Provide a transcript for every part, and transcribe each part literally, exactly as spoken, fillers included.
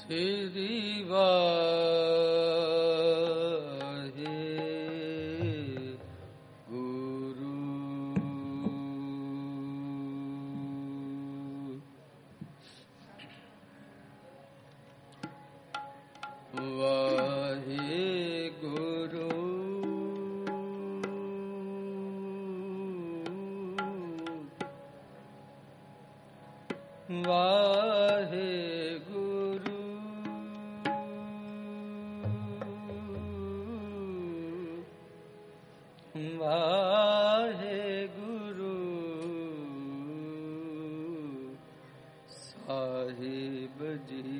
श्री वाहे गुरु वाहे गुरु वाहे वाहे गुरु साहिब जी।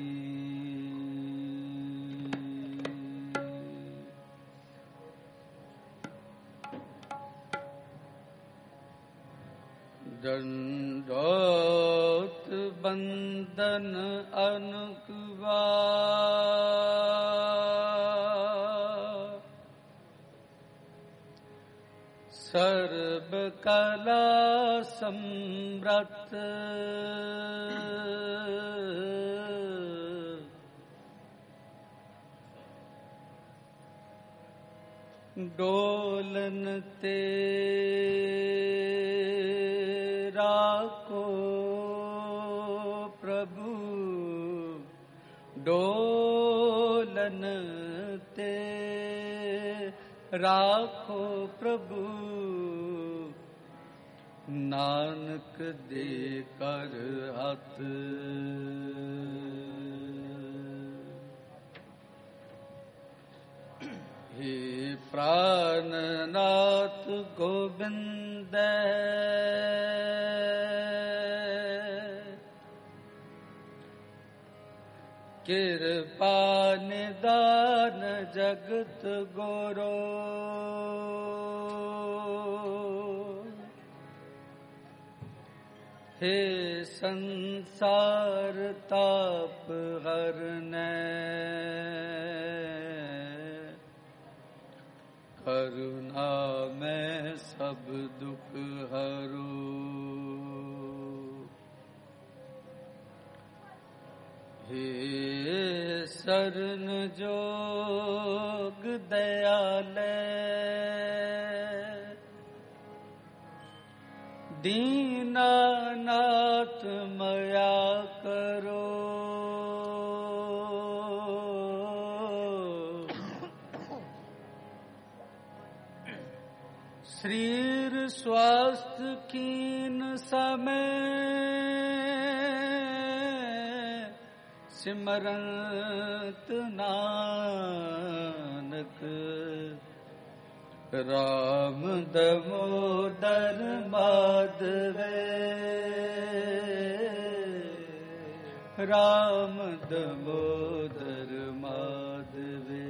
दंडोत बंदन अनुकवा सर्व कला समृत डोलन तेरा को प्रभु डोलन ते राखो प्रभु नानक दे कर हथ। हे प्राणनाथ गोविंद कृपा निदान जगत गोरो हे संसार ताप हरने करुणा में सब दुख हरू। हे शरण जोग दयाले दीनानाथ मया करो। शरीर स्वास्थ्य कीन समय सिमरंत नानक राम दामोदर माधवे राम दामोदर माधवे।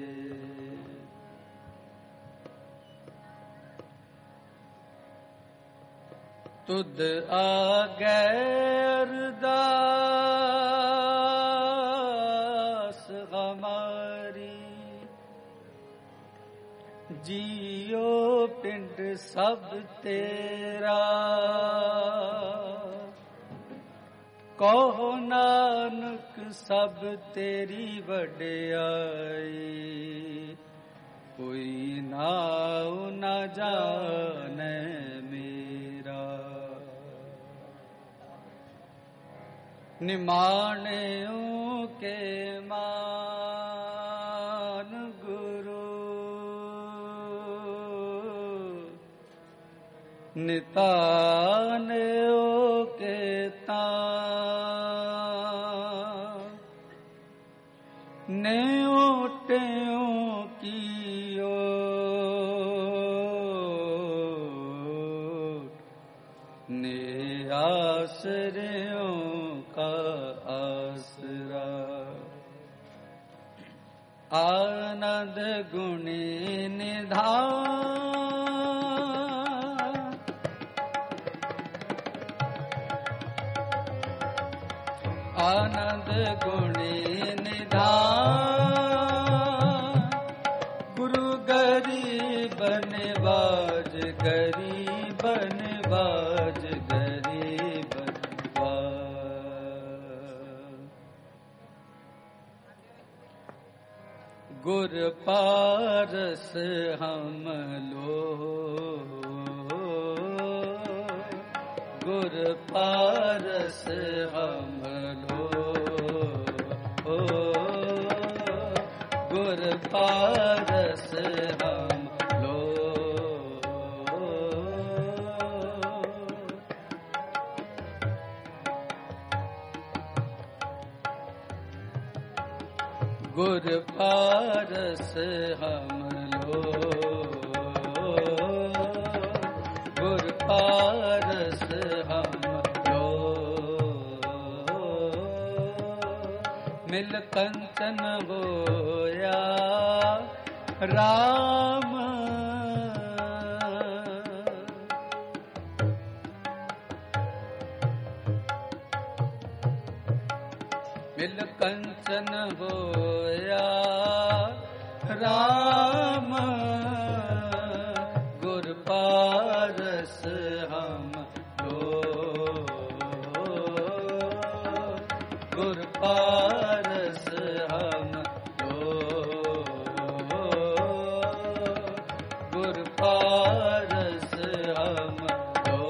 तुद आगे अरदास हमारी जियो पिंड सब तेरा कहो नानक सब तेरी वड्याई कोई नाउ न जाने मेरा। निमाणियों के मान गुरु नितानयों के तान न्योट्यों की ने आश्रयों का आसरा। आनंद गुणी निधान आनंद गुणी निधान गुरु गरीब निवाज गरीब निवाज गरीब निवाज। गुर पारस हम लो, गुर पारस हम लो, गुर पारस हम लो। गुर पारस हम लो, गुर पारस हम लो। मिल कंचन होया राम, मिल कंचन होया राम, गुर पारस हम लो, गुर पारस हम लो, गुर पारस हम लो।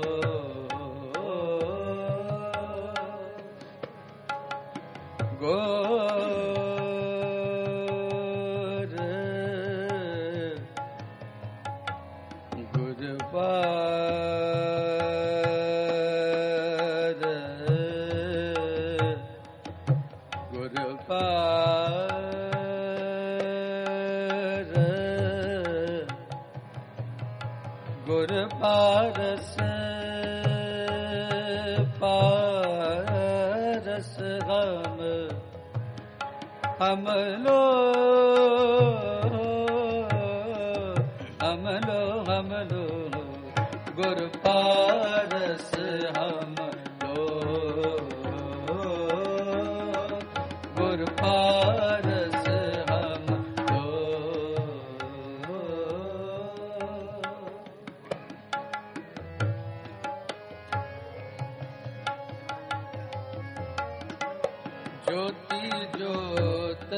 गोर गुर पार, गुर पार, गुर पारस पारस हम हम लो, हम लो, हम लो, गुर पारस हम लो, गुर पारस हम लो। ज्योति ज्योत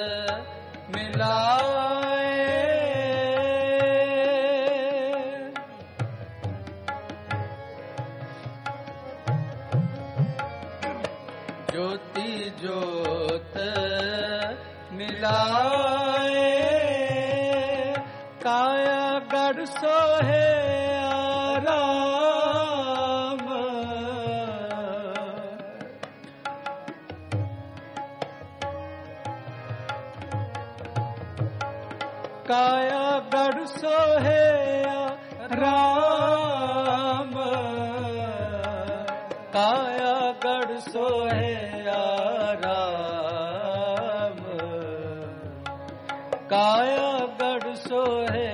मिलाए, ज्योति ज्योत मिलाए, काया गढ़ सोहे आराम, काया गढ़ सोहे राम, काया गढ़ सोहे राम, काया गढ़ सोहे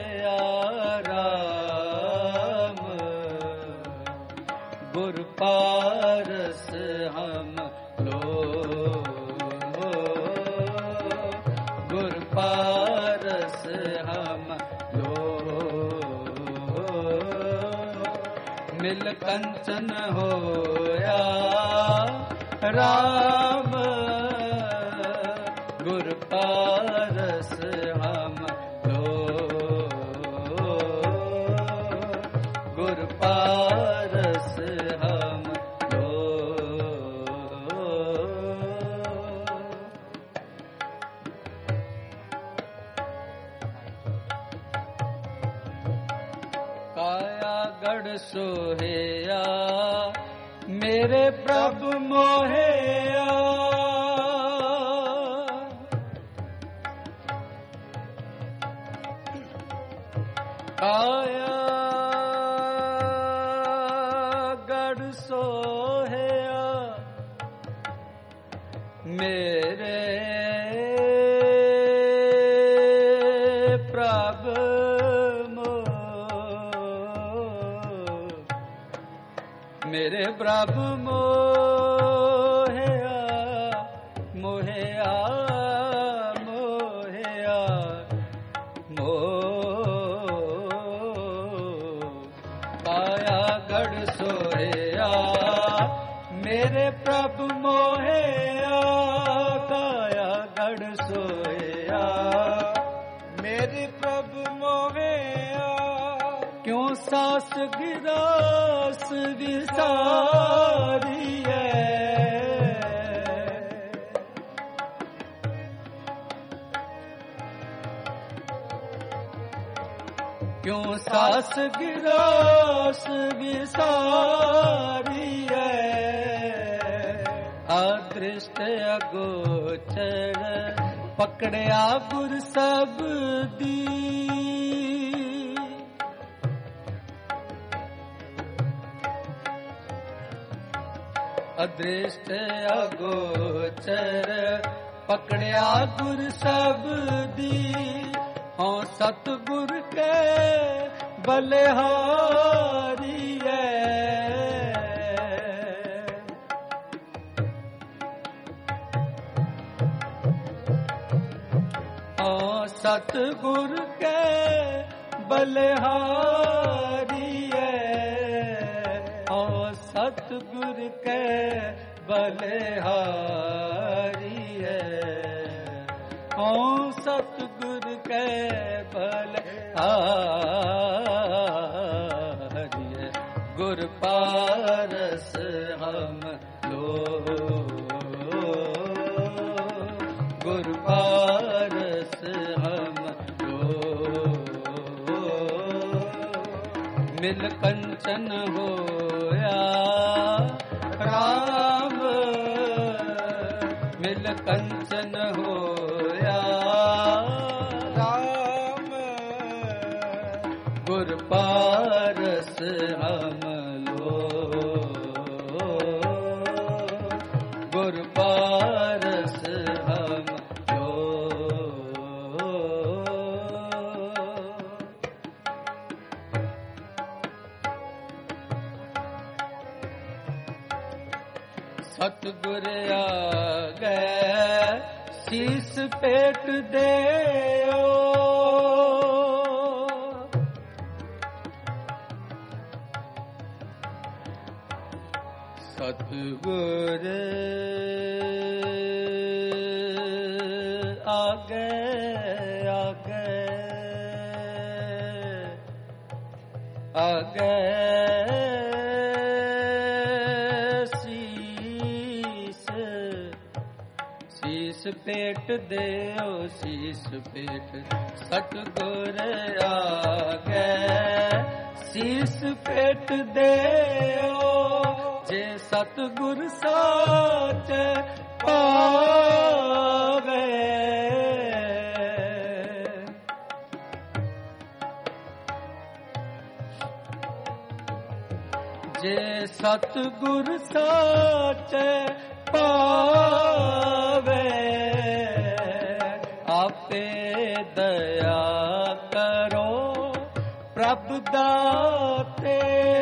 राम, गुर पारस हम लो, गुर पारस हम लो। मिल कंचन होया राम, गुर पारस हम लो, गुर पारस हम लो। काया गढ़ सोहेया मेरे प्रभु मोहेया, काया गढ़ सोहेया मेरे प्रभु मेरे प्रभु मोहेया, मोहेया, मोहेया, मोह। काया गढ़ सोहेया मेरे प्रभु मोहेया, काया गढ़ सोहेया सास गिरास विसारिए, क्यों सास गिरास विसारिए, अदृष्ट अगोचर पकड़िया गुर सब दी, अदृष्ट अगोचर पकड़िया गुर सब दी, हों सतगुर के बलिहारिए, हों सतगुर के बलिहारिए, हों सतगुर के बलिहारिए, हों सतगुर के बलिहारिए, गुर पारस हम लो, गुर पारस हम लो, मिल कंचन होया राम, मिल कंचन होया राम, गुर पारस हम लो, गुर पारस हम लो। सतगुर आ गए शीस पेट देओ, सतगुर आ गए आ गए आ गए पेट देओ शीस पेट, सतगुर आ गए शीस पेट देओ, जे सतगुर साच पावे, जे सतगुर साच पावे, आपे दया करो प्रभु दाते,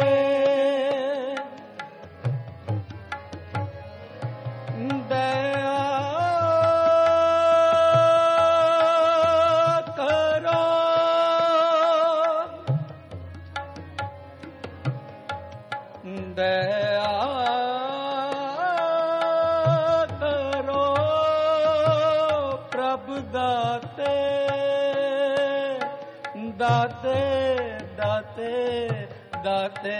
दया करो दया दाते दाते दाते दाते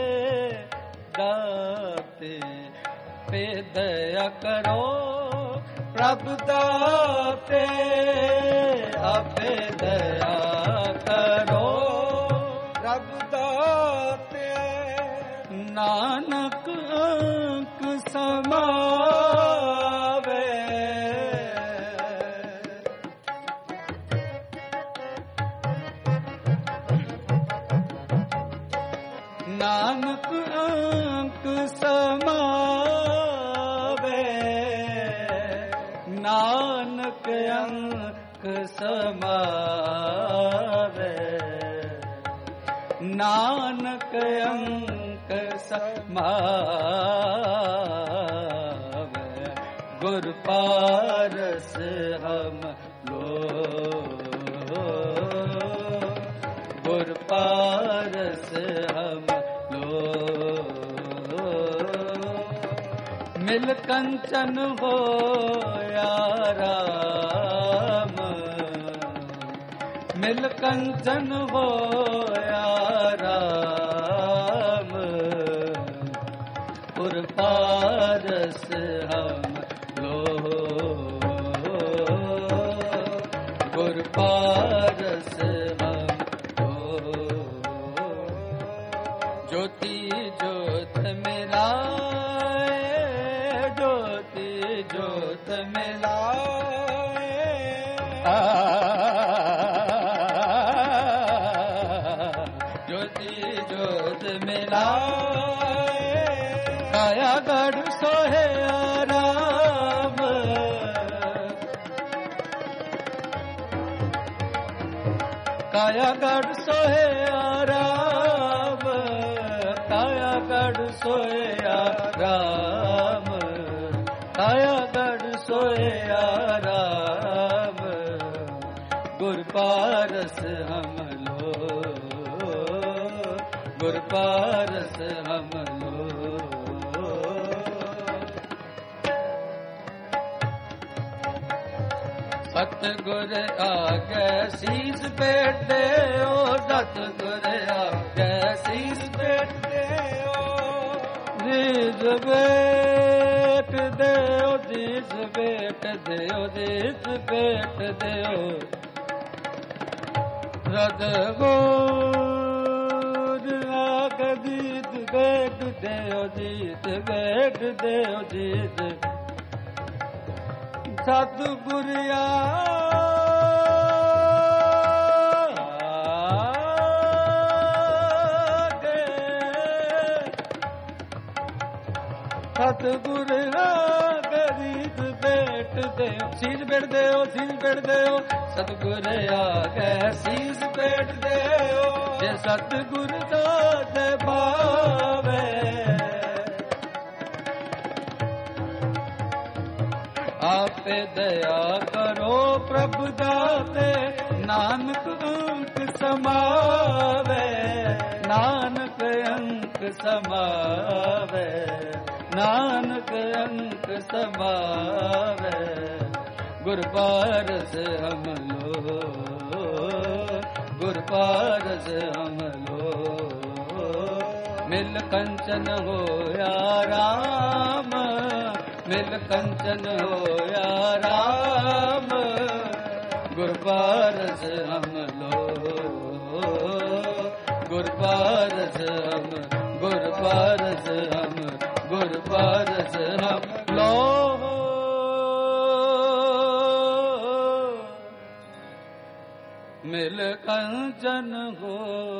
दाते, पे दया करो प्रभु दाते, आपे दया करो प्रभु दाते, नानक अंक समावे, नानक अंक समावे, नानक अंक समावे, नानक अंक समावे, गुर पारस हम लो, गुर पारस हम मिल कंचन होया राम, मिल कंचन होया राम, पारस हम लो, गुर पारस हम लो। ज्योति ज्योत मिलाए, ज्योति ज्योत मिलाए, ज्योति ज्योत मिलाए, काया गढ़ सोहे आराम, काया गढ़ सोहे आराम, काया गढ़ सोए आराम, काया गढ़ सोए आराम, गुर पारस हम लो, गुर पारस हम लो। सतगुर आगे शीस पेट दे ओ, सतगुर आगे शीस पेट दे ओ, जीस बेट दे ओ, जीस बेट दे ओ, जीस बेट दे ओ, सतगुर आगे जीस बेट दे ओ, जीस बेट दे ओ, जीस सतगुर आगे, सतगुर आगे रीत बेट दे, शीस बेट दे ओ, शीस बेट दे ओ, सतगुर आगे शीस बेट दे ओ, जे सतगुर दास भावे, आपे दया करो प्रभु दाते, नानक अंक समावे, नानक अंक समावे, नानक अंक समावे, गुर पारस हम लो, गुर पारस हम लो। मिल कंचन होया राम, मिल कंचन होया राम, गुर पारस हम लो, गुर पारस हम, गुर पारस हम, गुर पारस हम लो। मिल कंचन हो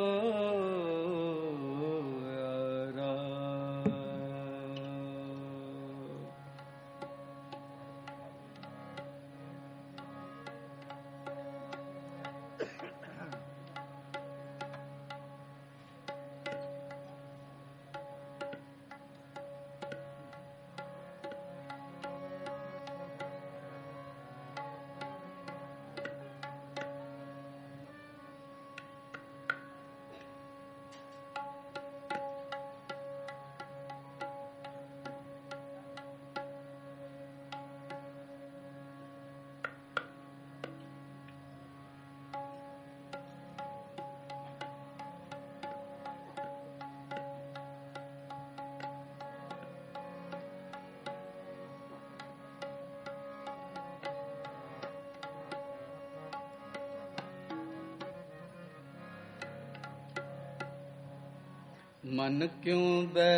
मन क्यों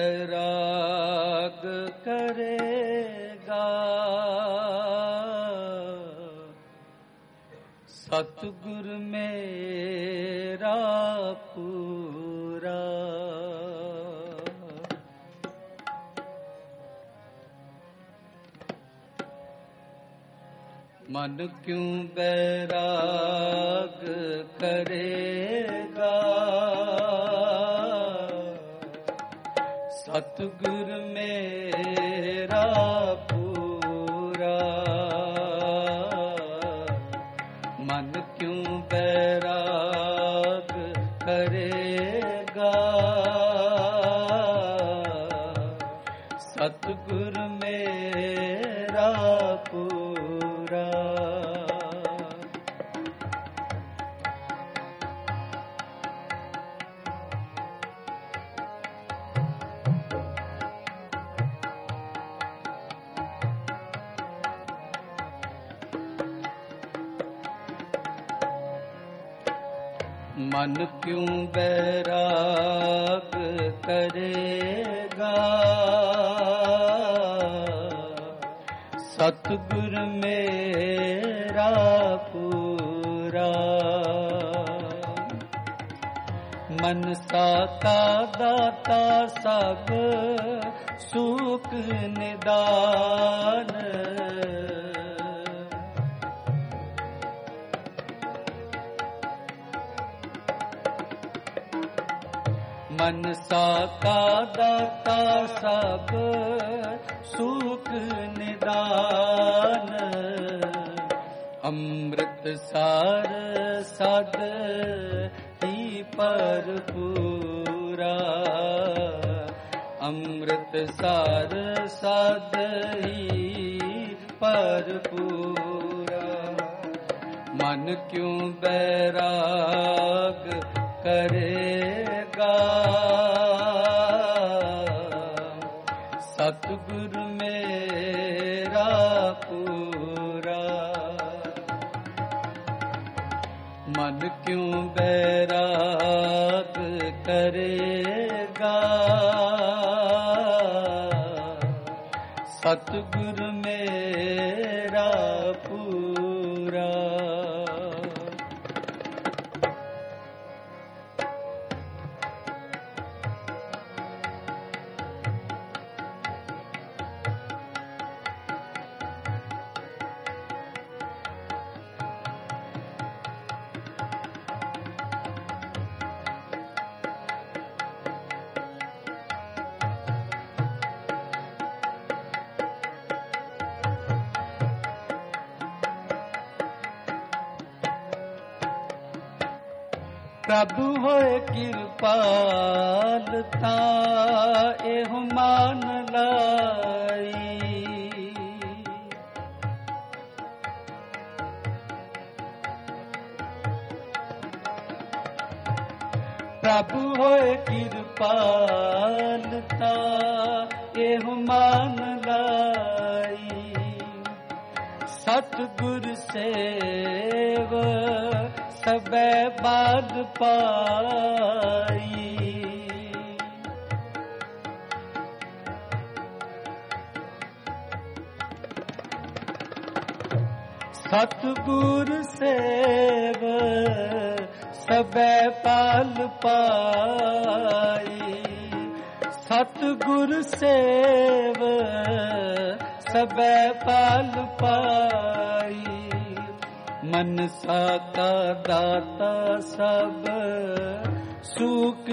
बैराग करेगा, सतगुर मेरा पूरा। मन क्यों बैराग करेगा, सतगुर मेरा पूरा। मन क्यों बैराग करेगा, सतगुर मेरा पूरा। मन क्यों बैराग करेगा, सतगुर मेरा पूरा। मनसा का दाता सब सुख निदान, मनसा का दाता सब सुख निदान। अमृत सार सद ही पर पूरा, अमृत सार सद ही पर पूरा। मन क्यों बैराग करेगा, सतगुरु मेरा पूरा। मन क्यों बैराग करेगा, सतगुरु मेरा पूरा। प्रभु होए कृपालता एहु मान लाई, प्रभु होए कृपालता एहु मान लाई। सतगुर सेव सबे बाद पाई, सतगुर सेव सबे पाल पाई। सतगुर सेव सबे पाल पाई। मनसा का दाता सब सुख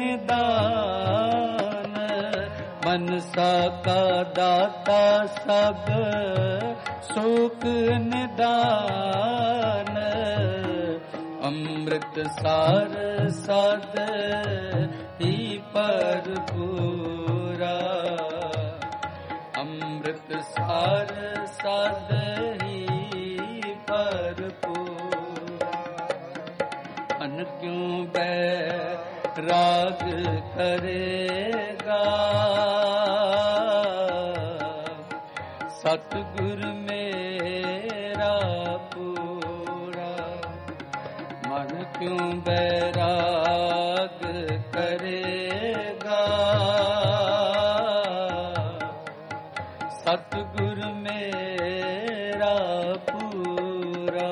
निदान, मनसा का दाता सब सुख निदान। अमृत सार सद ही पर पूरा, अमृत सार सद ही पर पूरा। मन क्यों बैराग करेगा, सतगुर मेरा पूरा। मन क्यों बैराग करेगा, सतगुर मेरा पूरा।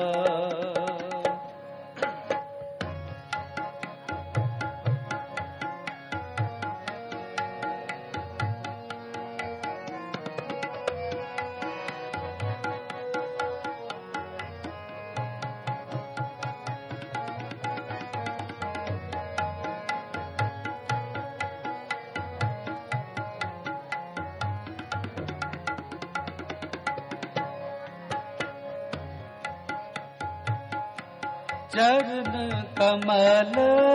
चरण कमल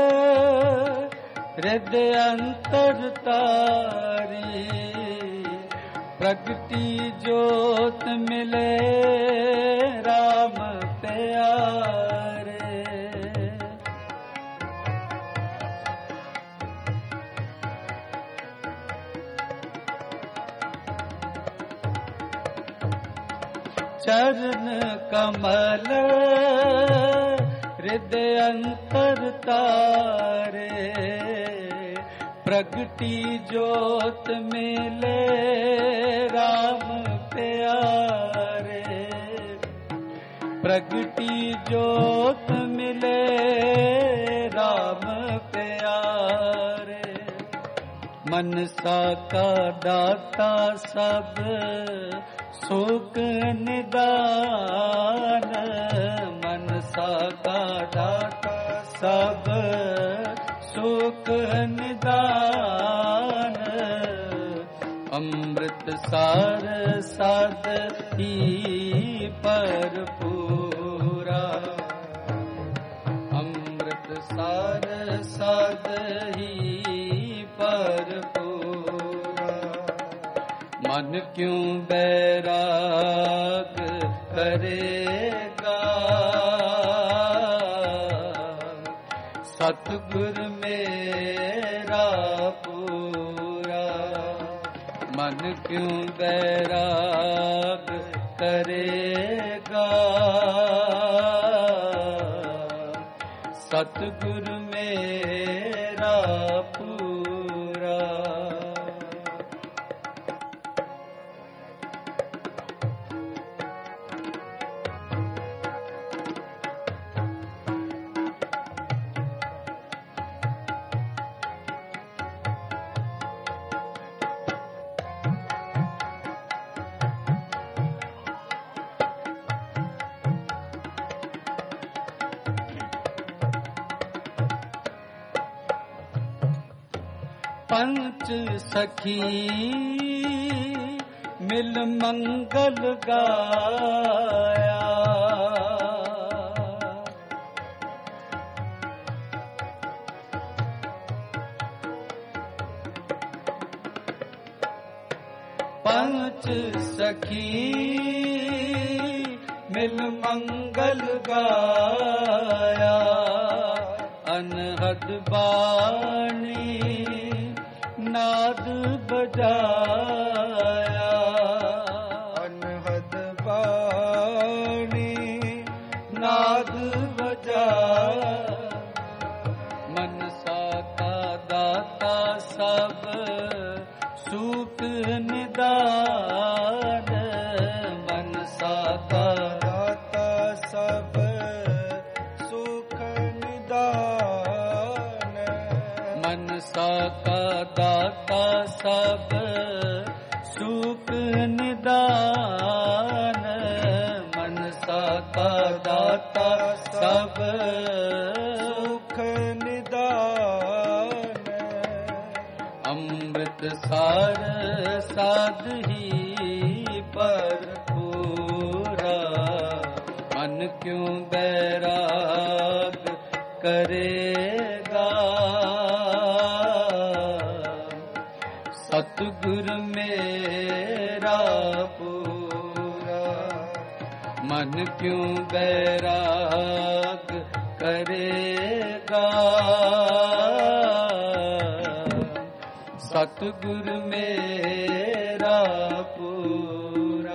हृदय अंतर तारी, प्रगति ज्योत मिले राम प्यारे। चरण कमल हृदय अंतर तारे, प्रगटी जोत मिले राम प्यारे, प्रगटी जोत मिले राम प्यारे। मनसा का दाता सब सुख निदान, मनसा का दाता सब सुख निदान। अमृत सार साध ही पर पूरा, अमृत सार साध ही पर पूरा। मन क्यों बैराग करेगा, सतगुर मेरा पूरा। मन क्यों बैराग करेगा, सतगुर मेरा पूरा। पंच सखी मिल मंगल गाया, पंच सखी मिल मंगल गाया। अनहद बाणी नाद बजाया, अनहद बाणी नाद बजाया। मनसा का दाता सब सुख निदान, मनसा का दाता सब सुख निदान। मनसा का दाता सब सुख निदान, मनसा का दाता सब सुख निदान। अमृत सार साध ही पर पूरा, मन क्यों बैराग करेगा, सतगुर मेरा पूरा। मन क्यों बैराग करेगा, सतगुर मेरा पूरा।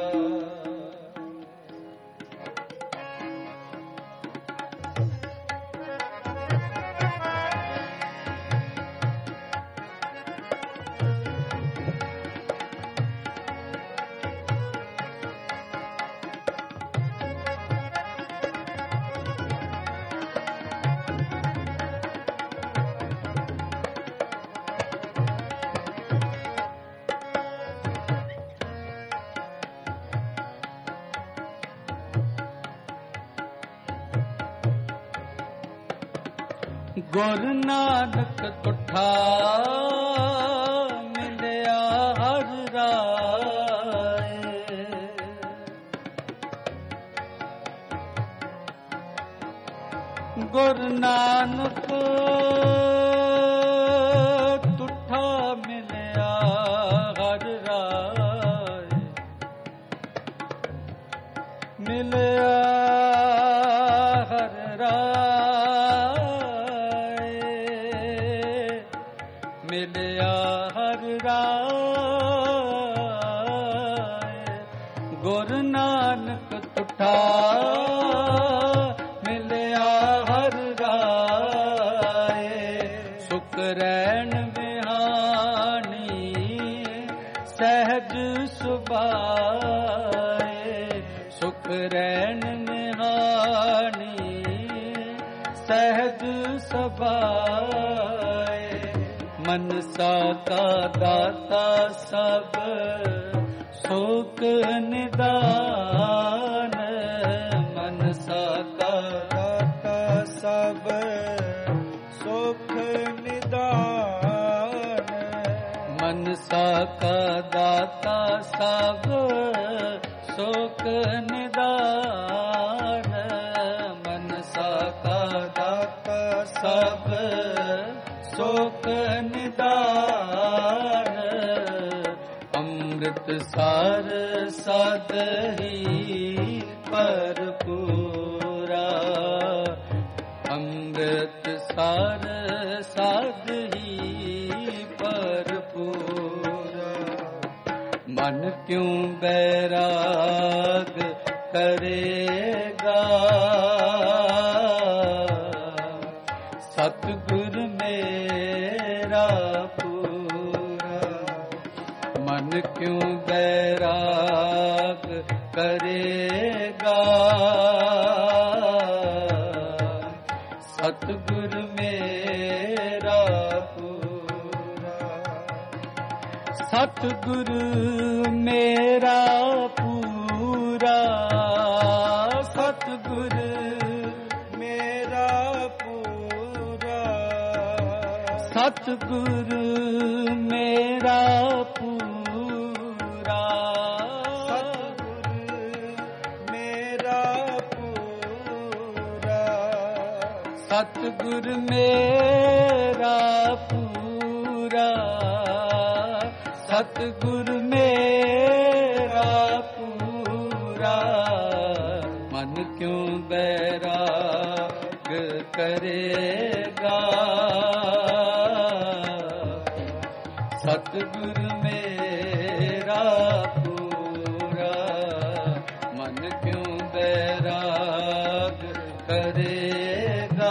गुरु नानक तुठा मिलिया हर राय, गुरु नानक तुठा मिलिया हर राय, मिलिया हर राय, मिलिया हर राय। गुरु नानक तुठा मिलिया हर ਸਹਿਜ ਸੁਭਾਏ ਸੁਖ ਰਹਿਣ ਨਿਹਾਣੀ ਸਹਿਜ ਸੁਭਾਏ ਮਨਸਾ ਕਾ ਦਾਤਾ ਸਭ ਸੁਖ ਨਿਦਾਨ ਮਨਸਾ ਕਾ ਦਾਤਾ ਸਭ ਸੁਖ ਨਿਦਾਨ ਮਨਸਾ ਕਾ ਦਾਤਾ ਸਭ ਸੁਖ ਨਿਦਾਨ ਮਨਸਾ ਕਾ ਦਾਤਾ ਸਭ ਸੁਖ ਨਿਦਾਨ ਅੰਮ੍ਰਿਤ ਸਾਰ ਸਦ ਹੀ ਭਰਪੂਰਾ ਅੰਮ੍ਰਿਤ ਸਾਰ ਸਦ ਹੀ ਭਰਪੂਰਾ ਮਨ ਕਿਉ ਬੈਰਾਗ ਕਰੇਗਾ ਸਤਿਗੁਰ ਮੇਰਾ ਪੂਰਾ ਮਨ ਕਿਉ ਬੈਰਾਗ ਕਰੇਗਾ ਸਤਿਗੁਰ ਮੇਰਾ ਪੂਰਾ ਸਤਿਗੁਰ ਮੇਰਾ ਪੂਰਾ ਸਤਿਗੁਰ ਮੇਰਾ ਪੂਰਾ ਸਤਿਗੁਰ ਮੇਰਾ ਪੂਰਾ ਸਤਿਗੁਰ ਮੇਰਾ ਪੂਰਾ ਸਤਿਗੁਰ ਮੇਰਾ ਪੂਰਾ ਸਤਿਗੁਰ ਮੇਰਾ ਪੂਰਾ ਮਨ ਕਿਉ ਬੈਰਾਗ ਕਰੇਗਾ ਸਤਿਗੁਰ ਮੇਰਾ ਪੂਰਾ ਮਨ ਕਿਉ ਬੈਰਾਗ ਕਰੇਗਾ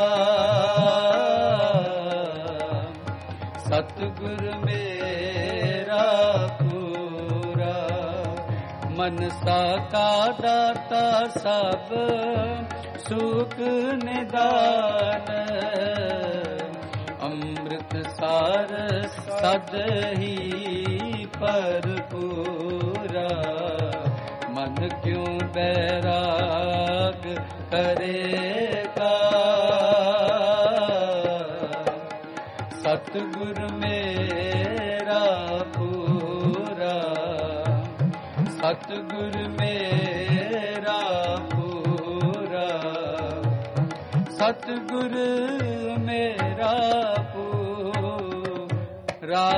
ਸਤਿਗੁਰ ਮੇਰਾ ਪੂਰਾ ਮਨਸਾ ਕਾ ਦਾਤਾ ਸਭ ਸੁਖ ਨਿਦਾਨ ਅੰਮ੍ਰਿਤ ਸਾਰ ਸਦ ਹੀ ਭਰਪੂਰਾ ਮਨ ਕਿਉ ਬੈਰਾਗ ਕਰੇਗਾ ਸਤਿਗੁਰ ਮੇਰਾ ਪੂਰਾ ਸਤਿਗੁਰ ਮੇਰਾ ਪੂਰਾ ਸਤਿਗੁਰ ਮੇਰਾ ਪੂਰਾ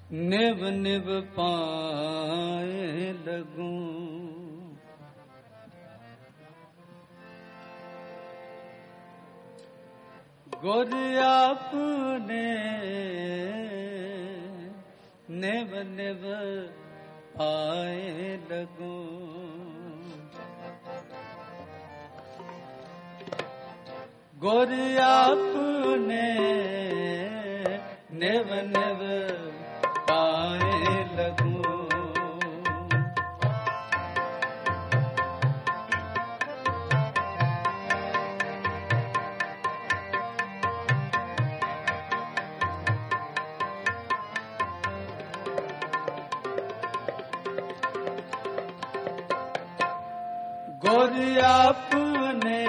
निव निव पाए लगूं। गुर आपने निव निव पाए लगूं। गुर आपने निव निव पाए लगूं। गुर आपने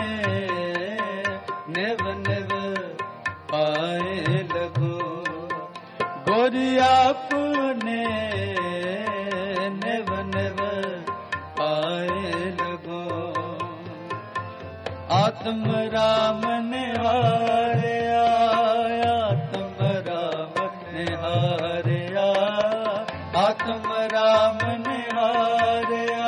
निव निव पाए लगूं। गुर आपने निव निव पाए लगूं। आत्म राम निहारिया, आत्म राम निहारिया, आत्म राम निहारिया,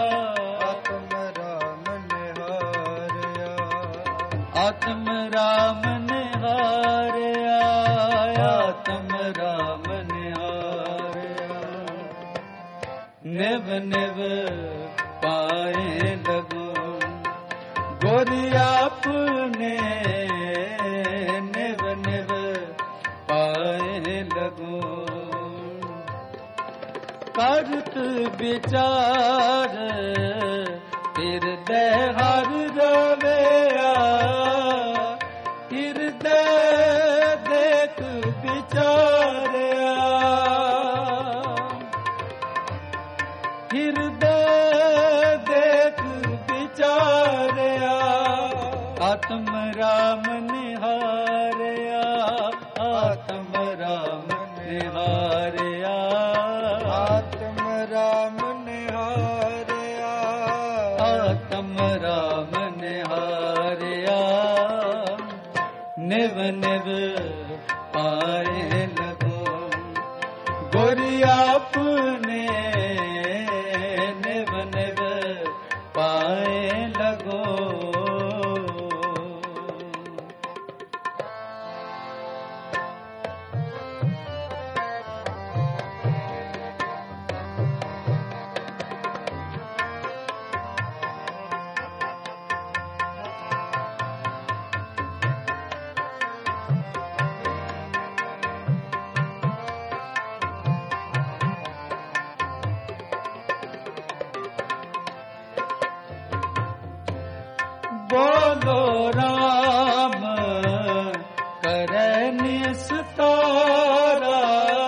आत्म राम निहारिया, आत्म राम निहारिया। निव निव पाए लगूं। गुर आपने निव निव पाए लगूं। करत विचार हृदय हर रवैया, हृदय देख विचारिया, हृदय देख विचारिया। आत्म राम निहारिया, आत्म राम निहारिया, आत्म राम निहारिया, आत्म राम निहारिया। निव निव पाए लगूं। गुर आपने निव निव पाए लगूं। बोलो राम करे निस्तारा,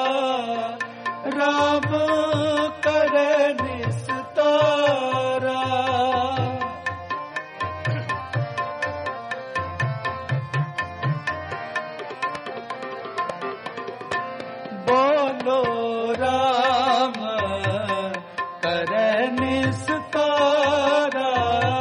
राम करे निस्तारा। बोलो राम करे निस्तारा,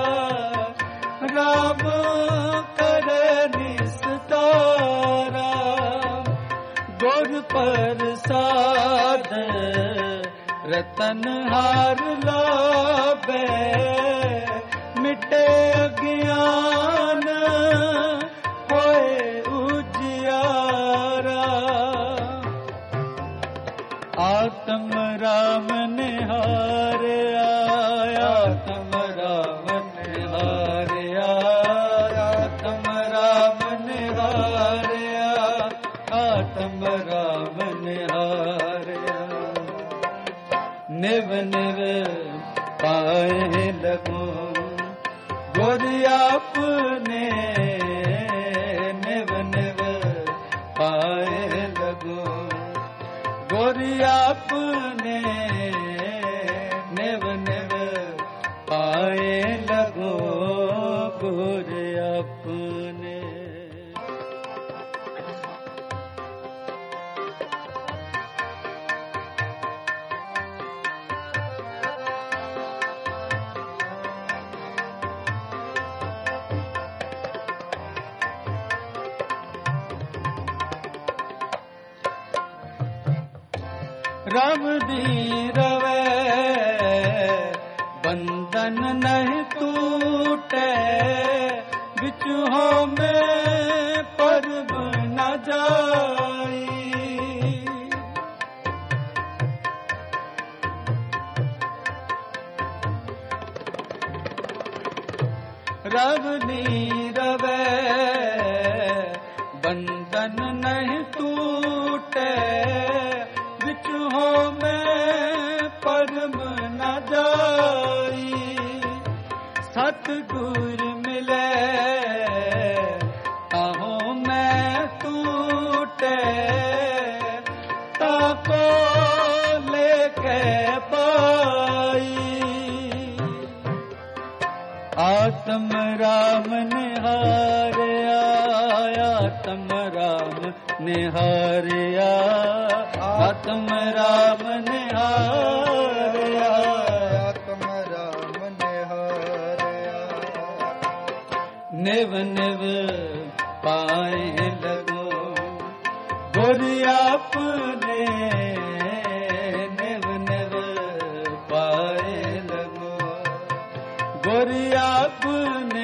राम करे निस्तारा। गुर प्रसाद रतन हार लावे, मिटे अज्ञान होए उजियारा। आत्म राम निहारिया, आत्म राम निहारिया, आत्म राम निहारिया, आत्म राम निहारिया। निव निव पाए लगूं। गुर आपने निव निव पाए लगूं। गुर आपने निव निव पाए लगूं। गुर आपने रब दी रवे बंधन नहीं टूटे बिच हो में परब न जाई रब नी रवे बंधन नहीं टूटे बिच हो में परम न जाई सतगुर मिले ताहो में टूटे ताको लेके पाई आत्म राम निहारिया आत्म राम निहारिया आत्म राम निहारिया आत्म राम निहारिया निव निव पाए लगो गुर अपने निव निव पाए लगो गुर अपने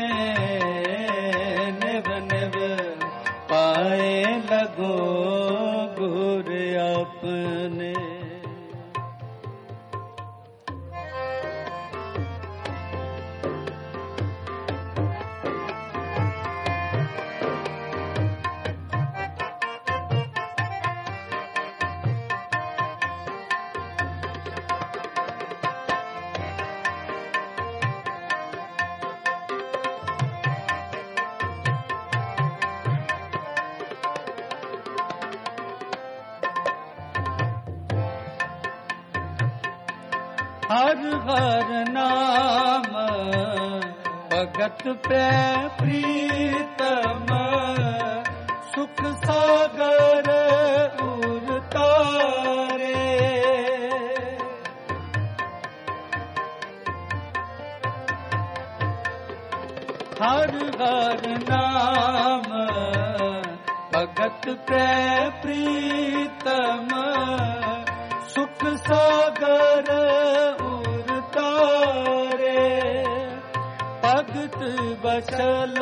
निव निव पाए लगो गुर अपने हर हर नाम भगत प्रेम प्रीतम सुख सागर उर तारे हर हर नाम भगत प्रेम प्रीतम सुख सागर उर तारे भगत बचल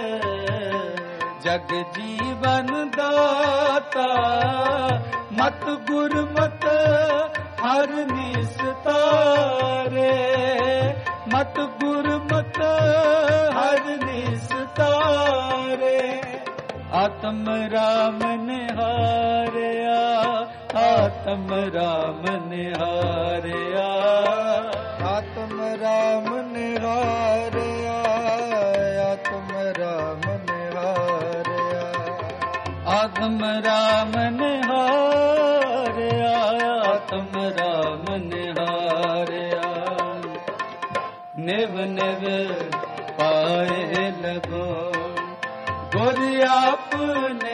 जग जीवन दाता मत गुरमत हर निस्तारे मत गुरमत हर निस्तारे आत्म राम निहारिया आत्म राम निहारिया आत्म राम निहारिया आत्म राम निहारिया आत्म राम निहारिया आत्म राम निहारिया निव निव पाए लगो गुर अपने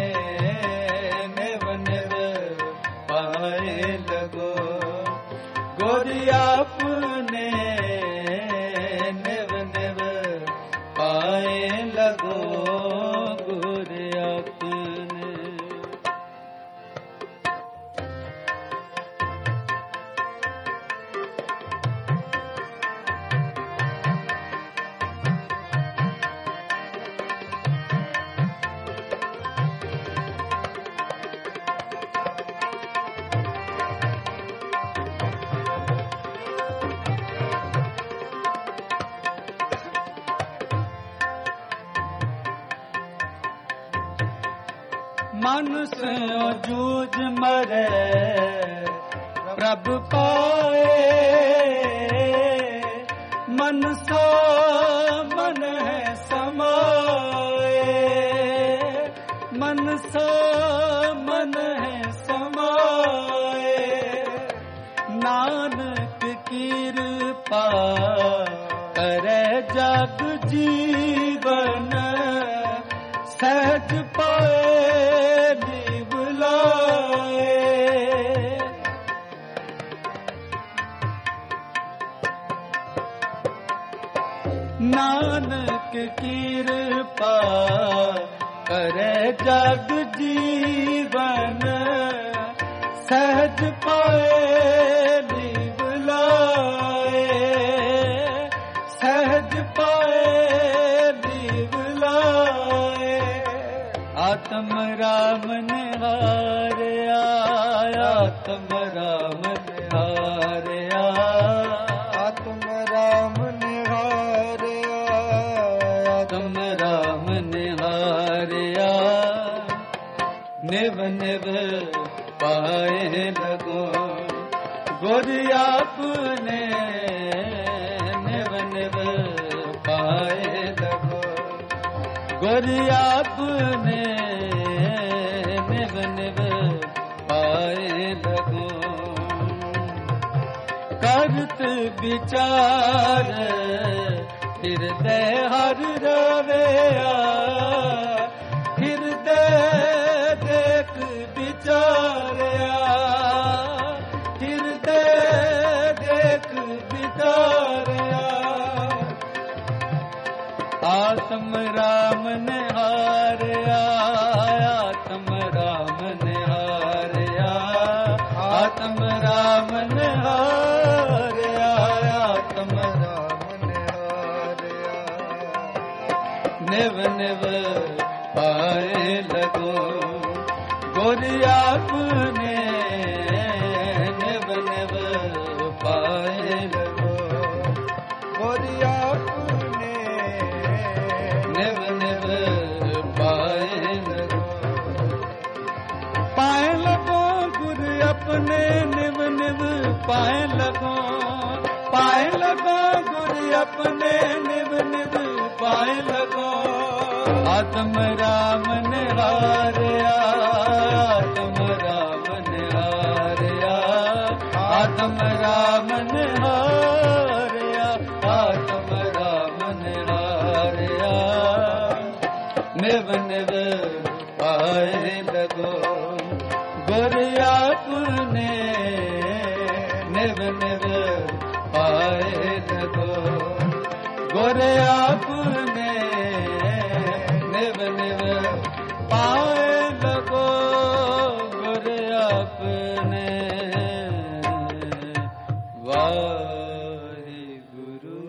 निव निव पाए लगो गुर अपने निव निव पाए लगो गुर अपने मन से जूझ मरे प्रभु पाए मन सा मन है समाए मन सा मन है समाए नानक कृपा करे जग जीवन सहज पाए नानक कृपा करे जग जीवन सहज पाए नीव लाए, सहज पाए नीव लाए। आत्म राम निहारिया, आत्म राम निहारिया, आत्म राम निहारिया, आत्म राम निहारिया। निव निव पाए लगो गुर आपने, निव निव पाए लगो गुर आपने, निव निव पाए लगो। करत विचार हृदय हर रवैया, हृदय देख विचारया, हृदय देख विचारया। आत्म राम निहारिया, आत्म राम निहारिया, आत्म राम निहारिया, आत्म राम निहारिया। निव निव पाए लगो गुर आपने, निव निव पाए लगो गुर आपने, निव निव पाए लगो। पाए लगो गुर अपने, निव निव पाए लगो, पाए लगो गुर अपने, निव निव पाए लगो। आत्म राम निहारिया, आत्म राम निहारिया, आत्म राम निहारिया, आत्म राम निहारिया। निव निव पाए लगो गुर आपने, निव निव पाए लगो गुर आपने, निव निव पाए लगो गुर आपने। वाहे गुरु।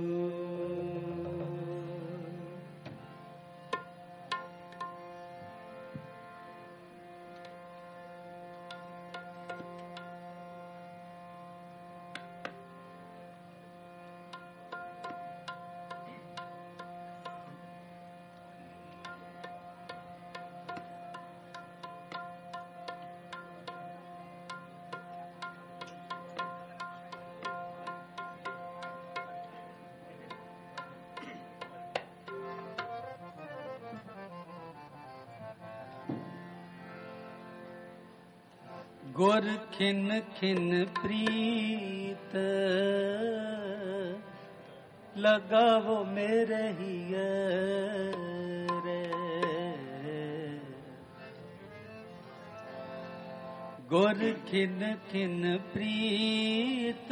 गुर खिन खिन प्रीत लगावो मेरे हिये रे। गुर खिन खिन प्रीत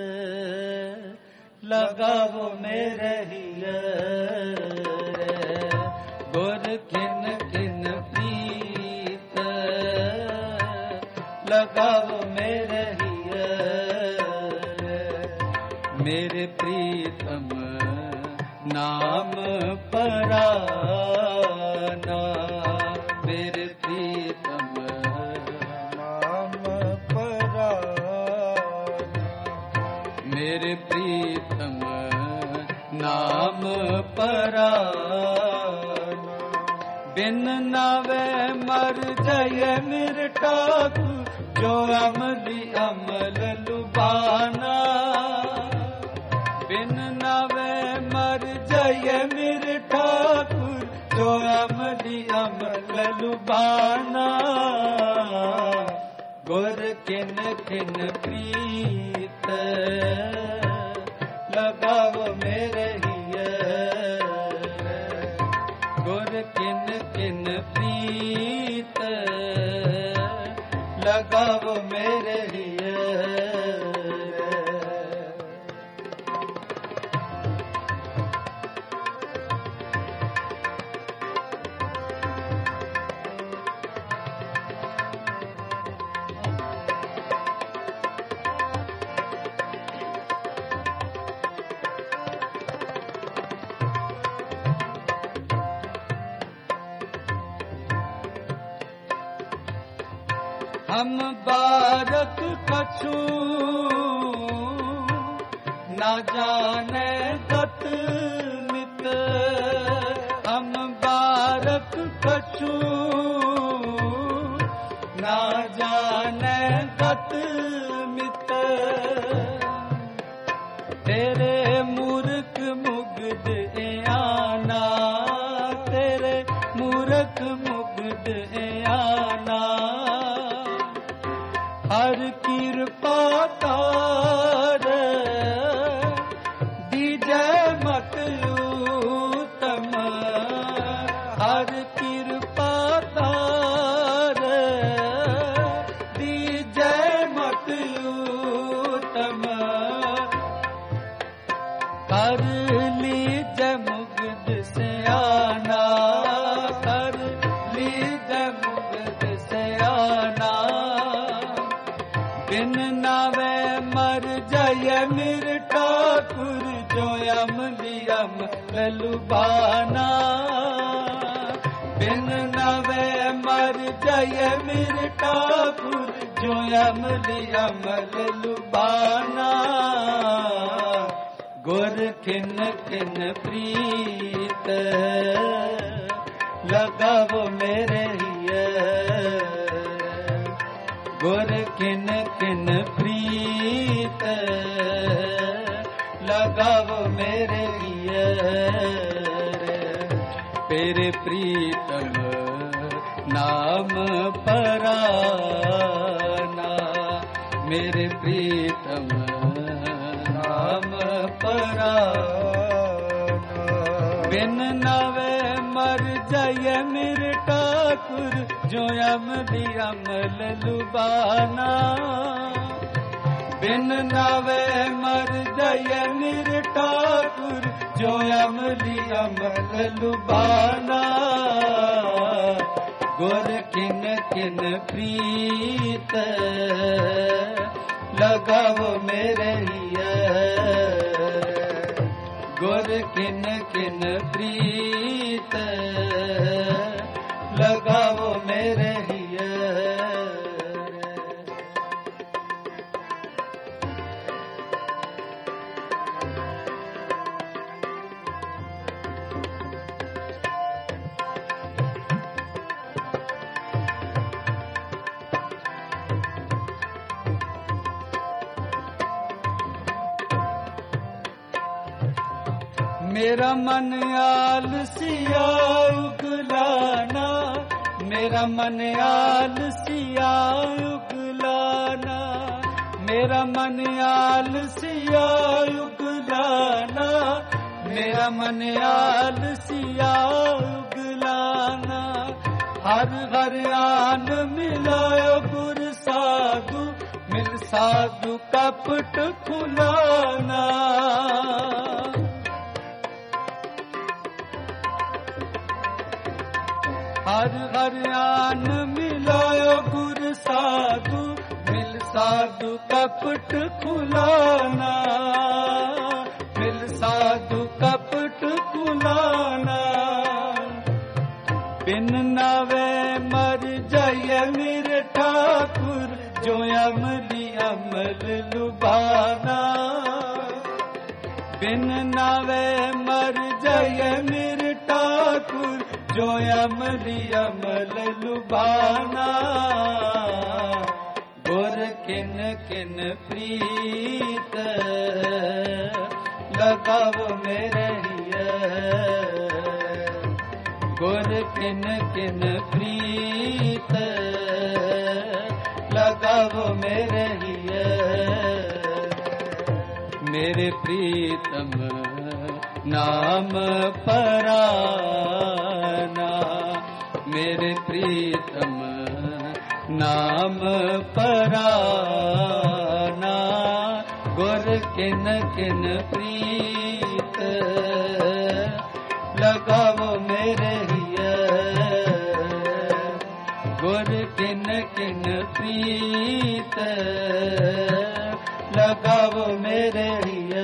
लगावो मेरे हिये रे। गुर खिन खिन प्रीत लगावो मेरे हिये रे। मेरे प्रीतम नाम पराना, मेरे प्रीतम नाम पराना, मेरे प्रीतम नाम पराना। बिन नावे मर जाय मेरे ठाकुर, जो अमली अमल लुभाना। बिन नावे मर जाय मेरे ठाकुर, जो अमली अमल लुभाना। गुर खिन खिन प्रीत लगावो मेरे हिये रे। गुर खिन खिन प्रीत लगावो मेरे हिये रे। हम बारक कछु ना जाने गत मित, हम बारक कछु ना जाने गत मित। तेरे मूर्ख मुग्ध आना, तेरे मूर्ख मुग्ध आना, हर कृपा तार दीजै मत उत्तम, हर कृपा तार दीजै मत उत्तम, कर लीजै मुग्ध सयाना, कर लीजै मुग्ध सयाना, बिन नावे मर जय मिर ठाकुर जो अमली अमल लुभाना, बिन नावे मर जय मिर ठाकुर जो अमली अमल लुभाना। गुर खिन खिन प्रीत लगावो मेरे हिय, गुर किन किन प्रीत लगावो मेरे हिय, तेरे प्रीतम नाम पराना, मेरे प्रीतम नाम पराना। बिन नवे मर जय मिर ठाकुर जो अमली अमल लुभाना, बिन नवे मर जय मिर ठाकुर जो अमली अमल लुभाना। गुर किन किन प्रीत लगावो मेरे हिय, गुर किन किन प्रीत लगावो मेरे हिय। मेरा मन आलसिया उगलाना, मेरा मन आलसिया उगलाना, मेरा मन आलसिया उगलाना, मेरा मन आलसिया उगलाना। हर हर आन मिलायो गुर साधु, मिल साधु कपट खुलाना। हर हर आन मिलायो गुर साधु, मिल साधु कपट खुलाना, मिल साधु कपट खुलाना। बिन नावे मर जय मिर ठाकुर जो अमली अमल लुभाना, बिन नावे मर जय मिर ठाकुर जो अमली अमल लुभाना। गुर किन किन प्रीत लगावो मेरे हिय, गुर किन किन प्रीत लगावो मेरे हिय। मेरे प्रीतम नाम पराना, मेरे प्रीतम नाम पराना। गुर किन किन प्रीत लगावो मेरे हिय, गुर किन किन प्रीत लगावो मेरे हिय।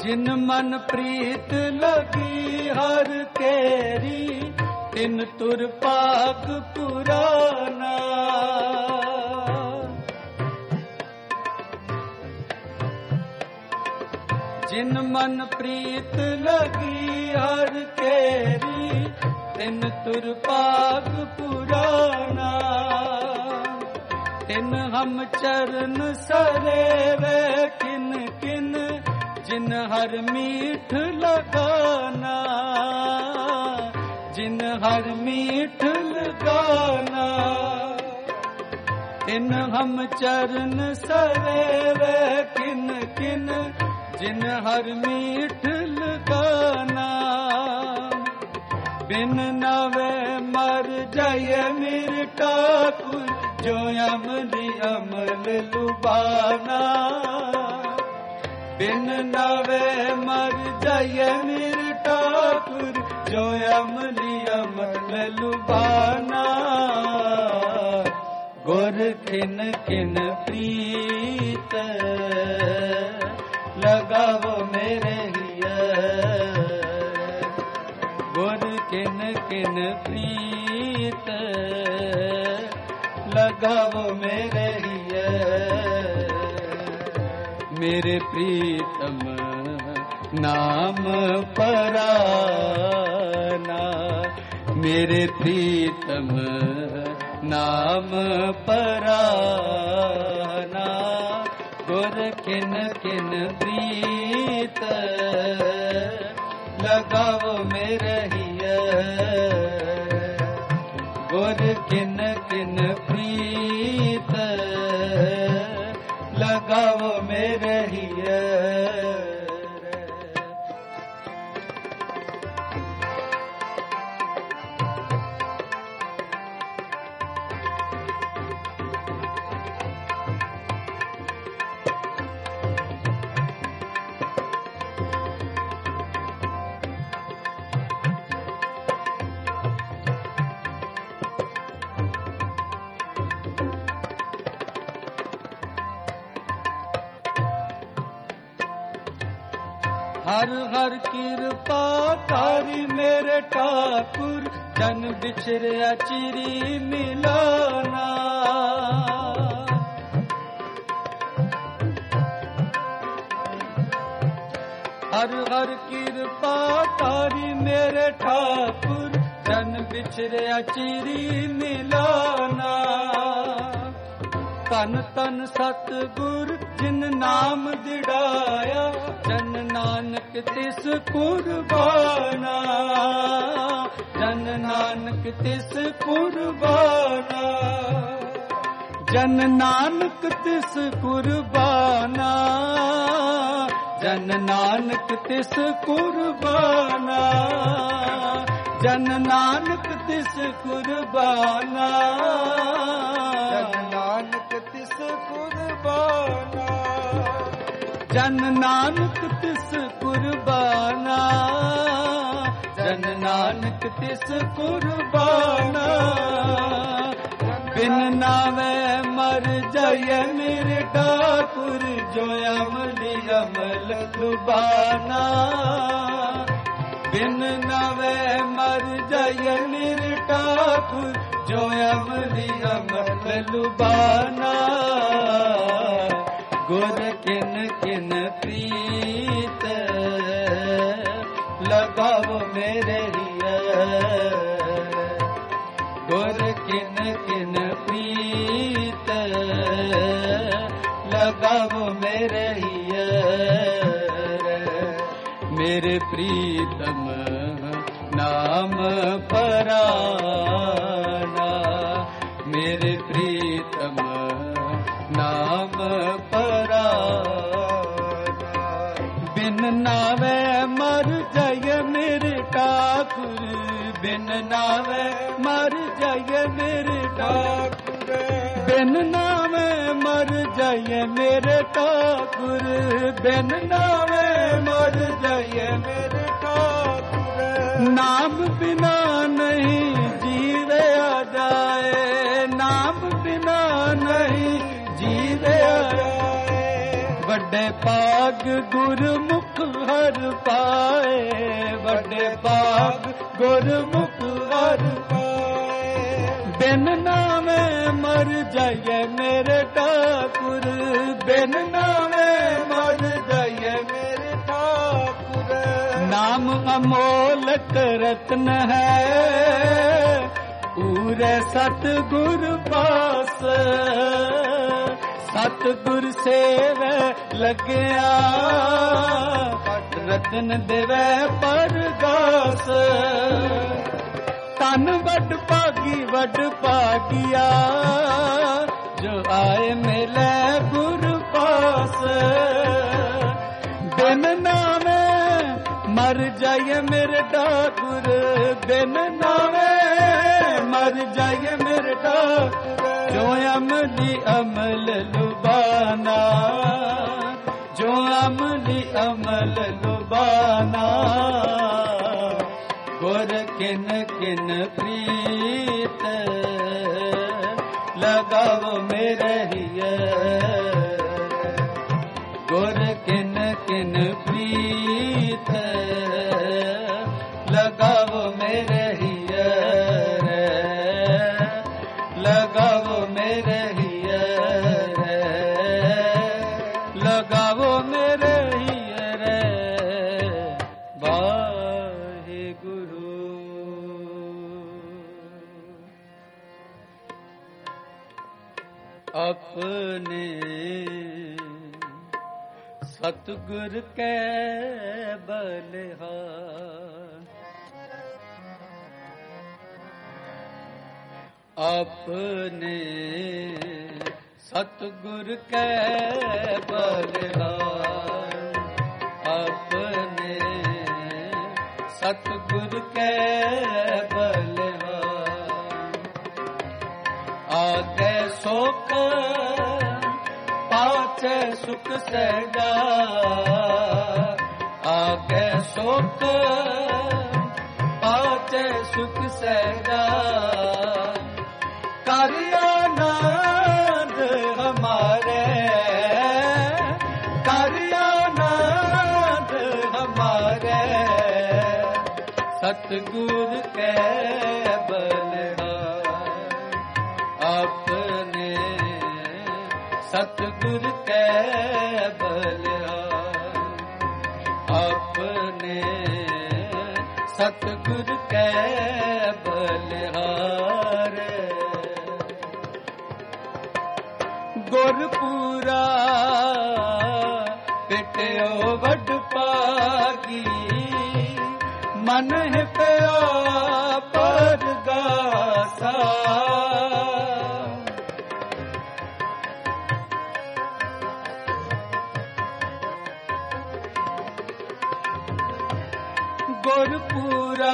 जिन मन प्रीत लगी हर केरी, तिन तुर पाक पुराना। जिन मन प्रीत लगी हर केरी, तिन तुर पाक पुराना। तिन हम चरण सरे वे किन किन, जिन हर मीठ लगाना। जिन हर मीठ लगाना, तिन हम चरण सरे वे किन किन, जिन हर मीठ लगाना। बिन नवे मर जाए मेरे ठाकुर, जो अमली अमल लुबाना। बिन नवे मर जाए मेरे ठाकुर, जो अमली अमल लुबाना। गुर किन किन प्रीत, लगाओ मेरे हिया। गुर किन किन प्रीत, लगाओ मेरे हिया। मेरे प्रीतम नाम पराना, मेरे प्रीतम नाम पराना। गुर किन किन प्रीत, लगाओ मेरे हिया। गुर किन किन प्रीत, लगाओ मेरे हिया। हर हर कृपा तारी मेरे ठाकुर, जन बिछड़िया चिरी मिलाना। हर हर कृपा तारी मेरे ठाकुर, जन बिछड़िया चिरी मिलाना। तन तन सतगुर जिन नाम दिड़ाया, जन नानक तिस कुर्बाना। जन नानक तिस कुर्बाना। जन नानक तिस कुर्बाना। जन नानक तिस कुर्बाना। जन नानक तिस कुर्बाना। जन नानक तिस कुर्बाना। जन नानक तिस कुर्बाना। जन नानक तिस कुर्बाना। बिन नावे मर जाए मेरे ठाकुर, जो अमली अमल लुबाना। बिन नावे मर जाए मेरे ठाकुर, जो अमली अमल लुबाना। गुर किन किन प्रीत, लगाओ मेरे हिया। गुर किन किन प्रीत, लगाओ मेरे हिया। मेरे प्रीतम नाम पराना। मेरे प्रीतम नाम पराना। बिन नावे मर जाए मेरे ठाकुर, बिन नावे मर जाए मेरे ठाकुर। बिन नावे मर जाए मेरे ठाकुर। बिन नावे मर जाए मेरे ठाकुर। नाम बिना नहीं जीवे आ जाए। नाम बिना नहीं जीवे आ जाए। बड़े पाग गुरमुख ਹਰ ਪਾਏ, ਵੱਡੇ ਭਾਗ ਗੁਰਮੁਖ ਹਰ ਪਾਏ। ਬਿਨ ਨਾਮੇ ਮਰ ਜਾਈਏ ਮੇਰੇ ਠਾਕੁਰ, ਬਿਨ ਨਾਮੇ ਮਰ ਜਾਈਏ ਮੇਰੇ ਠਾਕੁਰ। ਨਾਮ ਅਮੋਲਕ ਰਤਨ ਹੈ, ਪੂਰੇ ਸਤਿਗੁਰ ਪਾਸ। ਸਤਿਗੁਰ ਸੇਵੈ ਲੱਗਿਆ, ਰਤਨ ਦੇਵੈ ਪਰਗਾਸ। ਤਨ ਵੱਡ ਭਾਗੀ ਵੱਡ ਭਾਗਿਆ, ਜੋ ਆਏ ਮਿਲੇ ਗੁਰ ਪਾਸ। ਬਿਨ ਨਾਮੇ ਮਰ ਜਾਈਏ ਮੇਰੇ ਠਾਕੁਰ, ਬਿਨ ਨਾਮੇ ਮਰ ਜਾਈਏ ਮੇਰੇ ਠਾਕੁਰ। ਜੋ ਅਮਲੀ ਅਮਲ ਲੁਬਾਨਾ, ਜੋ ਅਮਲੀ ਅਮਲ ਲੁਬਾਨਾ। ਗੁਰ ਕਿਨ ਕਿਨ ਪ੍ਰੀਤ, ਲਗਾਵ ਮੇਰੇ ਹਿਯ। ਗੁਰ ਕਿਨ ਕਿਨ ਪ੍ਰੀਤ, ਲਗਾਵ ਮੇਰੇ ਹਿਯ। ਲਗਾਵ ਮੇਰੇ ਹਿਯ, ਲਗਾਵ ਮੇਰੇ ਹਿਯ ਰੇ। ਵਾਹਿਗੁਰੂ। ਆਪਣੇ ਸਤਿਗੁਰ ਕੈ ਬਲਿਹਾਰ, ਆਪਣੇ ਸਤਿਗੁਰ ਕੈ ਬਲਿਹਾਰ। ਆਪਣੇ ਸਤਿਗੁਰ ਕੈ ਬਲਿਹਾਰ। ਆਗੇ ਸੁਖ ਪਾਛੈ ਸੁਖ ਸਹਿਜਾ, ਆਗੇ ਸੁਖ ਪਾਛੈ ਸੁਖ ਸਹਿਜਾ। ਕਰ ਆਨੰਦ ਹਮਾਰੇ, ਕਰ ਆਨੰਦ ਹਮਾਰੇ। ਸਤਿਗੁਰ ਕੈ ਬਲਿਹਾਰ। ਆਪਣੇ ਸਤਿਗੁਰ ਕੈ ਬਲਿਹਾਰ। ਆਪਣੇ ਸਤਿਗੁਰ ਕੈ ਬਲਿਹਾਰ। ਗੁਰਪੂਰਾ ਪਿਟਿਓ ਵੱਡ ਭਾਗੀ, ਮਨ ਹੈ ਪਿਆ ਪਰਗਾਸਾ। ਗੁਰਪੂਰਾ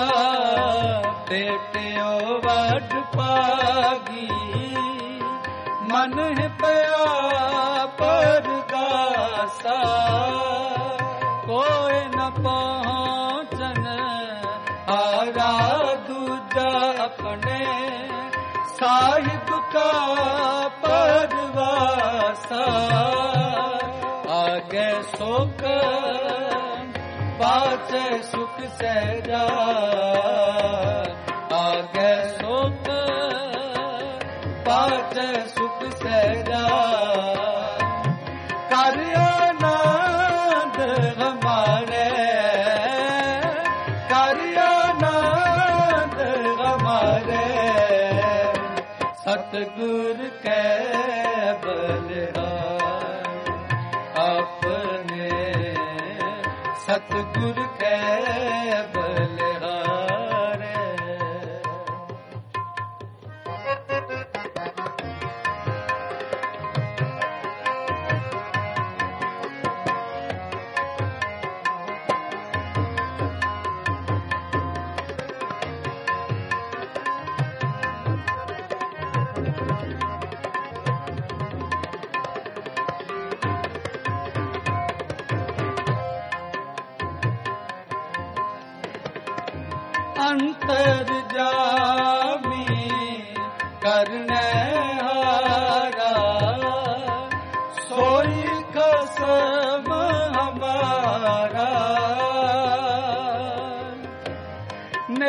ਪਿਟਿਓ ਵੱਡ ਭਾਗੀ, ਮਨ ਹੈ ਪਿਆ ਪਰਗਾਸਾ। ਕੋਈ ਨ ਪਹੁੰਚਨ ਹਾਰਾ ਦੂਜਾ, ਆਪਣੇ ਸਾਹਿਬ ਕਾ ਪਰਵਾਸਾ। ਆਗੇ ਸੁਖ ਪਾਛੈ ਸੁਖ ਸਹਿਜਾ, ਆਗੇ ਸੁਖ ਪਾਛੈ ਸੁਖ ਸਹਿਜਾ। ਕਰ ਆਨੰਦ ਹਮਾਰੇ, ਕਰ ਆਨੰਦ ਹਮਾਰੇ। ਸਤਿਗੁਰ ਕੈ ਬਲਿਹਾਰ। ਆਪਣੇ ਸਤਿਗੁਰ ਕੈ ਬਲਿਹਾਰ। ਅੰਤਰ ਜਾਮੀ ਕਰਨੇ ਹਾਰਾ, ਸੋਈ ਖਸਮ ਹਮਾਰਾ।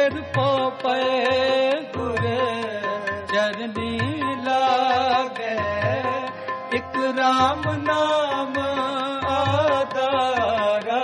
ਨਿਰਭਉ ਪਏ ਗੁਰ ਚਰਨੀ ਲਾਗੈ, ਇਕ ਰਾਮ ਨਾਮ ਆਧਾਰਾ,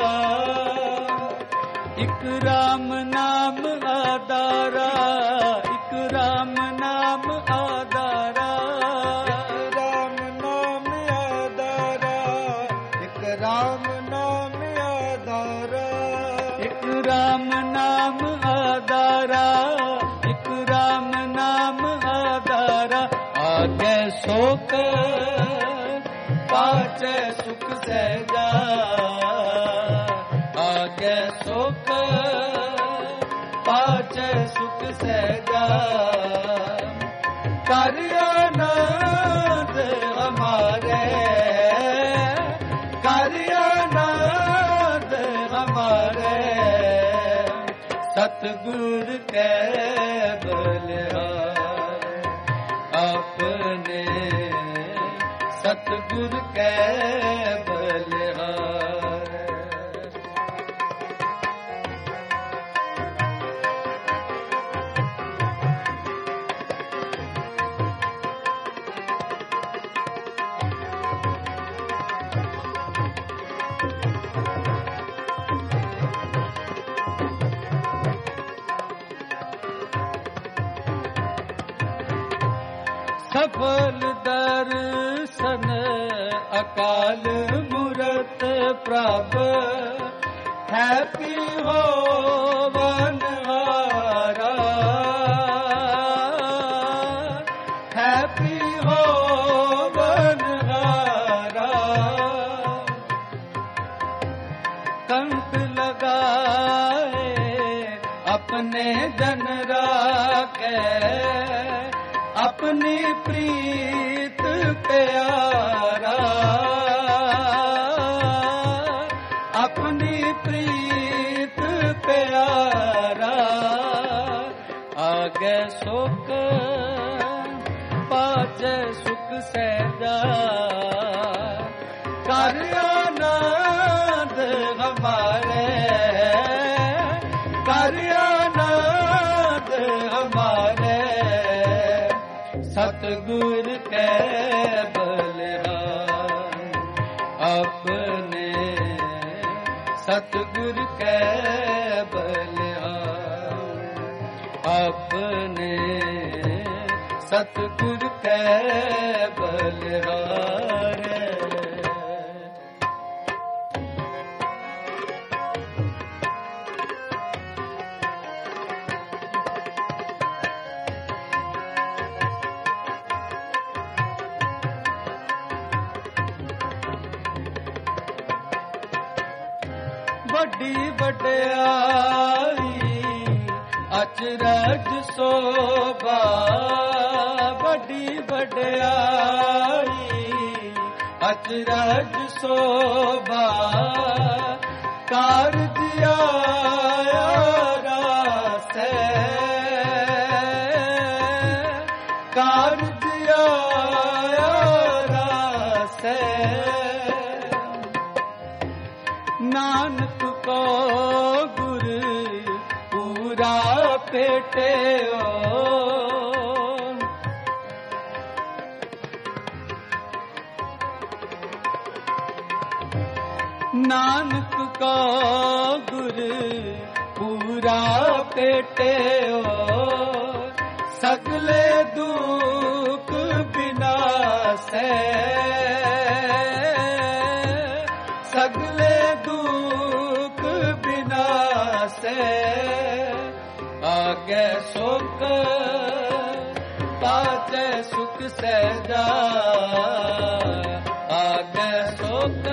ਇਕ ਰਾਮ ਨਾਮ ਆਧਾਰਾ, ਇਕ ਰਾਮ ਨਾਮ ਆਧਾਰਾ, ਰਾਮ ਨਾਮ ਆਧਾਰਾ, ਇਕ ਰਾਮ ਨਾਮ ਆਧਾਰਾ, ਇਕ ਰਾਮ ਨਾਮ ਆਧਾਰਾ, ਇਕ ਰਾਮ ਨਾਮ ਆਧਾਰਾ, ਆਗੈ ਸੋਕ ਪਾਚੈ ਸੁਖ ਸਹਿਜਾ, ਆਗੈ ਸੁਖ ਪਾਚੈ ਸੁਖ ਸਹਿਜਾ, ਕਰ ਆਨੰਦ ਹਮਾਰੇ, ਕਰ ਆਨੰਦ ਹਮਾਰੇ, ਸਤਿਗੁਰ ਕੈ ਬਲਿਹਾਰ, ਆਪਣੇ ਸਤਿਗੁਰ ਕੈ ਬਲਿਹਾਰ। ਸਫਲ ਦਰਸ਼ਨ ਅਕਾਲ ਮੂਰਤ ਪ੍ਰਭ, ਹੈਪੀ ਹੋਵਨ ਹਾਰਾ, ਹੈਪੀ ਹੋਵਨ ਹਾਰਾ, ਕੰਟ ਲਗਾਏ ਆਪਣੇ ਜਨ ਰਾਖੈ, अपनी प्रीत प्यारा, अपनी प्रीत प्यारा, आगे सुख पाचै सुख सहजा, कर आनंद हमारे, कर आनंद हमारे, सतगुर कै बलिहार, अपने सतगुर कै बलिहार, अपने सतगुर कै बलिहार। ਵੱਡੀ ਵਡਿਆਈ ਅਚਰਜ ਸੋਭਾ, ਵੱਡੀ ਵਡਿਆਈ ਅਚਰਜ ਸੋਭਾ, ਕਾਰਜ ਆਇਆ ਰਾਸੈ, ਕਾਰਜ ਆਇਆ ਰਾਸੈ, ਨਾਨਕ ਕੋ ਗੁਰ ਪੂਰਾ ਭੇਟਿਓ, ਨਾਨਕ ਕੋ ਗੁਰ ਪੂਰਾ ਭੇਟਿਓ, ਸਗਲੇ ਦੁਖ ਬਿਨਾਸੈ, ਸਗਲੇ ਦੁਖ ਬਿਨਾਸੈ, ਆਗੇ ਸੁਖ ਪਾਚੈ ਸੁਖ ਸਹਿਜਾ, ਆਗੇ ਸੁਖ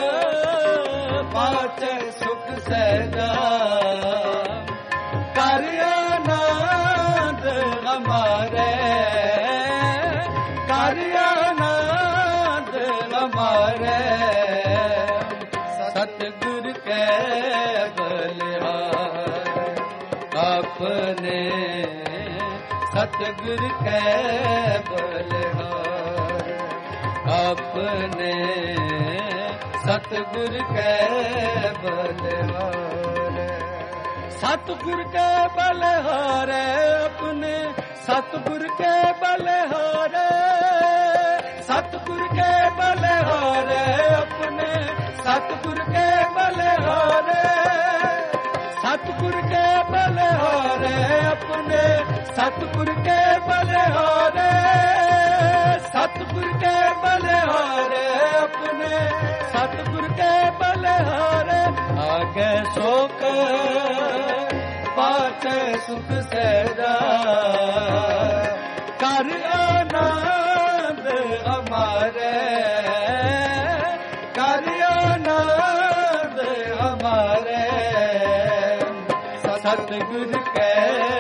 ਪਾਚੈ ਸੁਖ ਸਹਿਜਾ, ਕਰ ਆਨੰਦ ਹਮਾਰੇ, ਕਰ ਆਨੰਦ ਹਮਾਰੇ, सतगुर कै बलिहार, अपने सतगुर कै बलिहार, अपने सतगुर कै बलिहार, सतगुर के बलहारे अपने सतगुर के बलहारे सतगुर के बलहारे अपने सतगुर के बलहारे सतगुर के बलहारे अपने सतगुर के बलहारे सतगुर के बलहारे अपने सतगुर के बलहारे आगे शोक पाछे सुख सहजा कर आनंद हमारे कर आनंद हमारे सतगुर के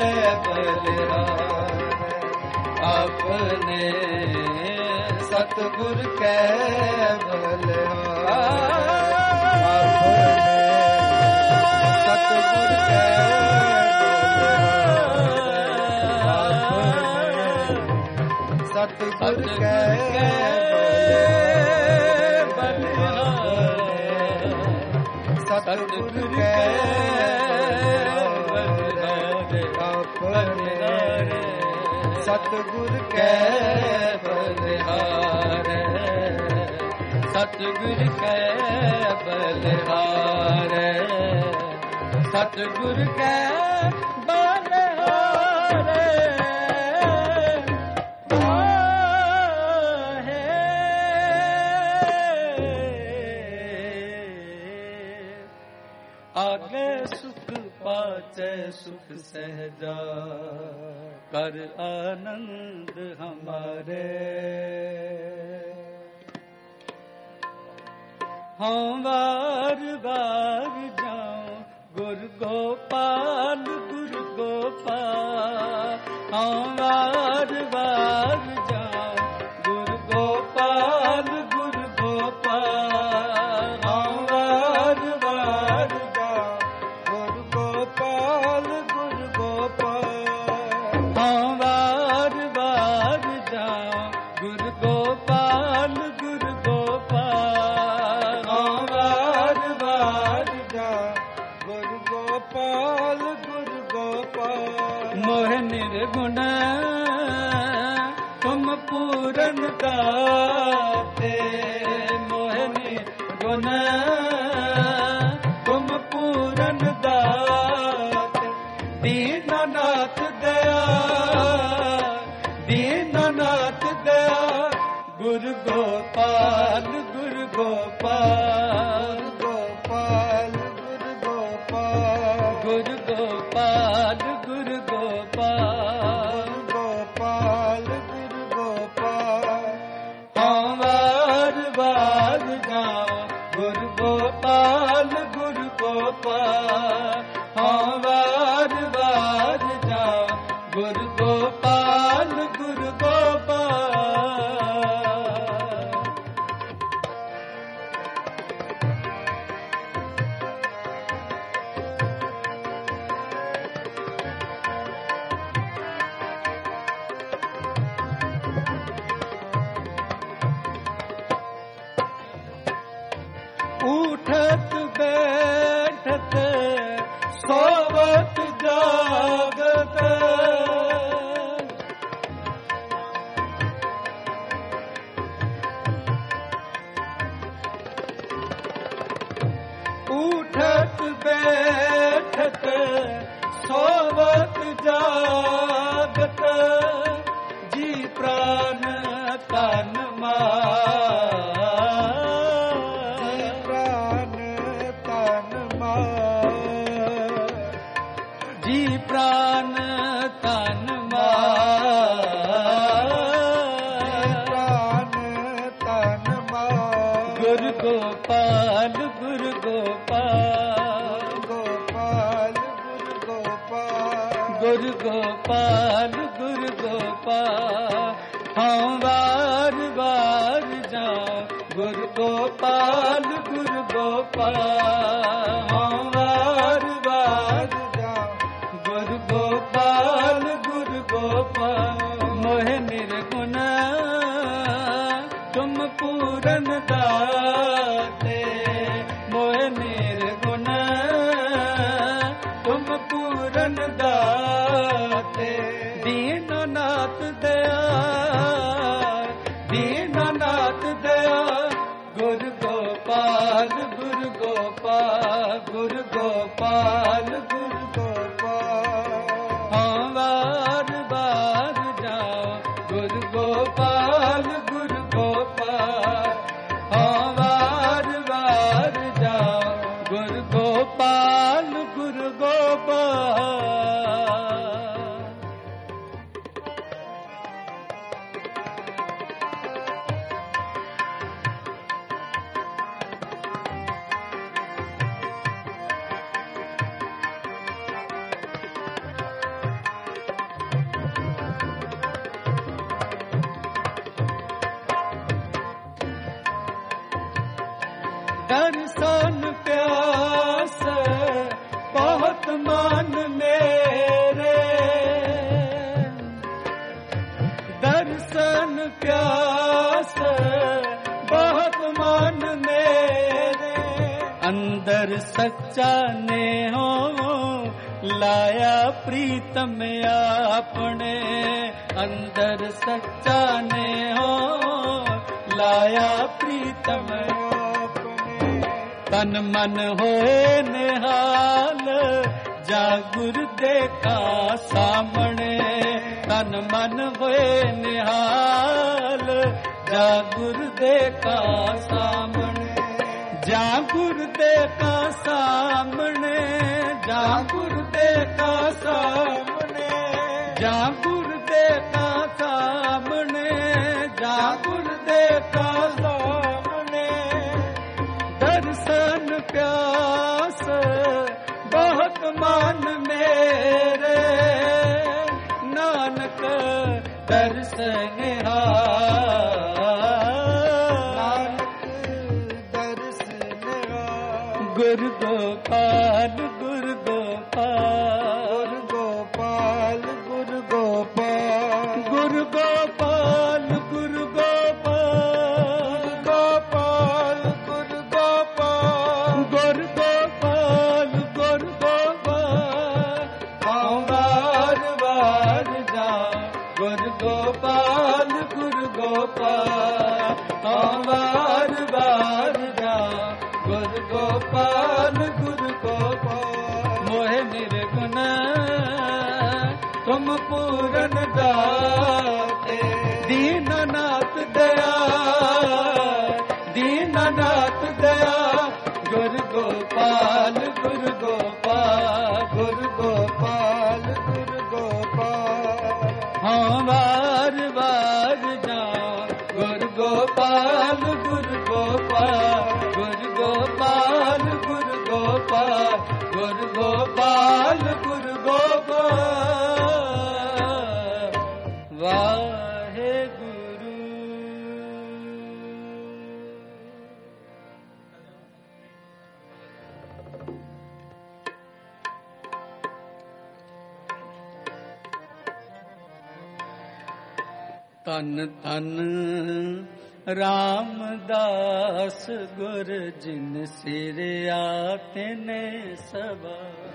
बलहारे अपने सतगुर के बलहारे सतगुर के सतगुर के सतगुर के सतगुर के बलहारे सतगुर के बलहारे सतगुर के बलहारे आगे सुख पाचे सुख सहजा कर आनंद हमारे हम बार बार जाऊं गुरु गोपाल गुरु गोपाल हम बार बार जाऊं गुरु गोपाल गुरु गोपाल हम बार बार जाऊं गुरु गोपाल गुरु गोपाल हम बार बार जाऊं गुरु गोपाल गुरु गोपाल हम बार बार जाऊं गुरु गोपाल गुरु गोपाल मोह निर्गुण तुम पूरन दाते मोह निर्गुण तुम पूरन दाते दीननाथ दया दीननाथ दया गुरु गोपाल गुरु गोपाल गोपाल गुरु गोपाल गुरु गोपाल गुरु गोपाल गोपाल गुरु गोपाल हम बार बार जाओ गुरु गोपाल गुरु गोपाल हम बार बार जाओ गुरु गोपाल गुरु गोपाल उठत बैठत सोवत जागत उठत बैठत सोवत जागत जी प्राण तन मान जी प्राण तन मान प्राण तन मान गुरु गोपाल गुरु गोपाल गोपाल गुरु गोपाल गुरु गोपाल गुरु गोपाल हम बार बार जाऊं गुरु गोपाल गुरु गोपाल हम बार बार गुरु गोपाल गुरु गोपाल मोह निर्गुण तुम पूरन दाते मोह निर्गुण तुम ਗੋਪਾਲ ਗੁਰ ਗੋਪਾਲ। ਹਾਂ ਵਾਰ ਵਾਰ ਜਾਓ ਗੁਰ ਗੋਪਾਲ ਗੁਰ ਗੋਪਾਲ। ਹਾਂ ਵਾਰ ਵਾਰ ਜਾਓ ਗੁਰ ਗੋਪਾਲ ਗੁਰ ਗੋਪਾਲ। ਦਰਸ਼ਨ ਪਿਆਸ ਬਹੁਤ ਮਨ ਮੇਰੇ। ਦਰਸ਼ਨ ਪਿਆਸ ਬਹੁਤ ਮਨ ਮੇਰੇ। ਅੰਦਰ ਸੱਚਾ ਨੇਹੋ ਲਾਇਆ ਪ੍ਰੀਤਮ ਆਪਣੇ। ਅੰਦਰ ਸੱਚਾ ਨੇਹੋ ਲਾਇਆ ਪ੍ਰੀਤਮ ਤਨ ਮਨ ਹੋਏ ਨਿਹਾਲ ਜਾ ਗੁਰ ਦੇਖਾ ਸਾਹਮਣੇ। ਤਨ ਮਨ ਹੋਏ ਨਿਹਾਲ ਜਾ ਗੁਰ ਦੇਖਾ ਸਾਹਮਣੇ। ਜਾ ਗੁਰ ਦੇਖਾ ਸਾਹਮਣੇ। ਜਾ ਗੁਰ ਦੇਖਾ ਸਾਹਮਣੇ। ਜਾ ਗੁਰ ਦੇਖਾ ਸਾਹਮਣੇ। ਜਾ ਗੁਰ ਦੇਖਾ ਸਾਹਮਣੇ। ਦਰਸ਼ਨ ਪਿਆਸ ਬਹੁਤ ਮਨ ਮੇਰੇ। ਨਾਨਕ ਦਰਸ਼ਨ ਨਾਨਕ ਦਰਸ਼ਨ ਗੁਰ ਗੋਪਾਲ ਗੁਰ ਗੋਪਾਲ ਗੋਪਾਲ ਗੁਰ ਗੋਪਾਲ ਗੁਰ ਗੋਪਾਲ ਗੁਰ ਗੋਪਾਲ ਗੋਪਾਲ ਗੁਰ ਗੋਪਾਲ ਗੁਰ ਗੋਪਾਲ ਗੁਰ ਗੋਪਾਲ। ਹਾਂ ਵਾਰ ਵਾਰ ਜਾ ਗੁਰ ਗੋਪਾਲ ਗੁਰ ਗੋਪਾਲ। ਹਾਂ ਵਾਰ ਵਾਰ ਜਾ ਗੁਰ ਗੋਪਾਲ ਗੁਰ ਗੋਪਾਲ। ਮੋਹਿ ਨਿਰਗੁਣ ਤੁਮ ਪੂਰਨ ਦਾਤੇ। ਦੀਨਨਾਥ ਦਇਆ ਦੀਨਨਾਥ ਦਇਆ ਗੁਰ ਗੋਪਾਲ ਗੁਰ ਗੋਪਾਲ ਗੁਰ ਗੋਪਾਲ ਗੁਰ ਗੋਪਾਲ। ਹਾਂ ਵਾਰ ਵਾਰ ਜਾ ਗੁਰ ਗੋਪਾਲ ਗੁਰ ਗੋਪਾਲ ਗੁਰ ਗੋਪਾਲ ਗੁਰ ਗੋਪਾਲ ਗੁਰ ਗੋਪਾਲ ਗੁਰ ਗੋਪਾਲ। ਵਾਹਿਗੁਰੂ। ਤਨ ਤਨ ਰਾਮਦਾਸ ਗੁਰ ਜਿਨ ਸਿਰਿਆ ਤਿਨੇ ਸਭਾ।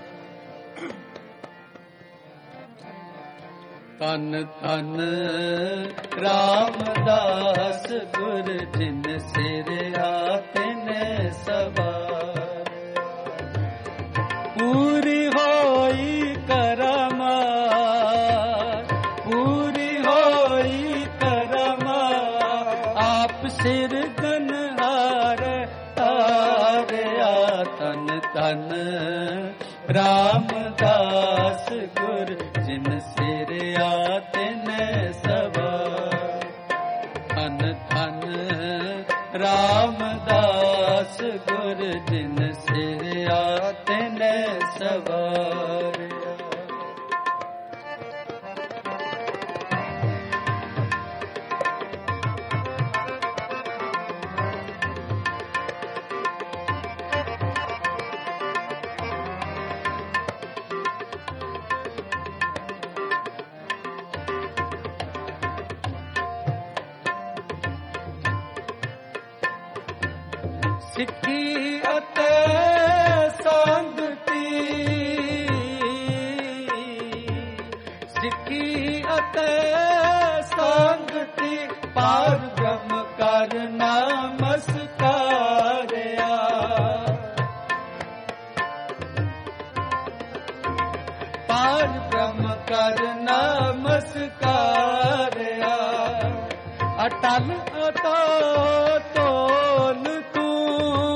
ਤਨ ਤਨ ਰਾਮਦਾਸ ਗੁਰ ਜਿਨ ਸਿਰਿਆ ਤਿਨੇ ਸਭਾ। ਪੂਰੀ ਹੋਈ ਕਰਮਾਰ ਪੂਰੀ ਹੋਈ ਕਰਮਾਰ। ਆਪ ਸਿਰ ਗਨਹਾਰ ਤਾਰਿਆ। ਤਨ ਤਨ ਰਾਮਦਾਸ ਗੁਰ ਜਿਨ ਸਿਰਿਆ ਤਿਨੈ ਸਵਾਰ। ਤਨ ਤਨ ਰਾਮਦਾਸ ਗੁਰ ਜਿਨ ਸਿਰਿਆ ਤਿਨੈ ਸਵਾਰ। ਸਿੱਖੀ ਅਤੇ ਸੰਗਤੀ ਸਿੱਖੀ ਅਤੇ ਸੰਗਤੀ ਪਾਰ ਬ੍ਰਹਮ ਕਰ ਨਮਸਕਾਰਿਆ। ਪਾਰ ਬ੍ਰਹਮ ਕਰ ਨਮਸਕਾਰਿਆ। ਅਟਲ ਅਟੋ ਤੋਲ ਤੂੰ,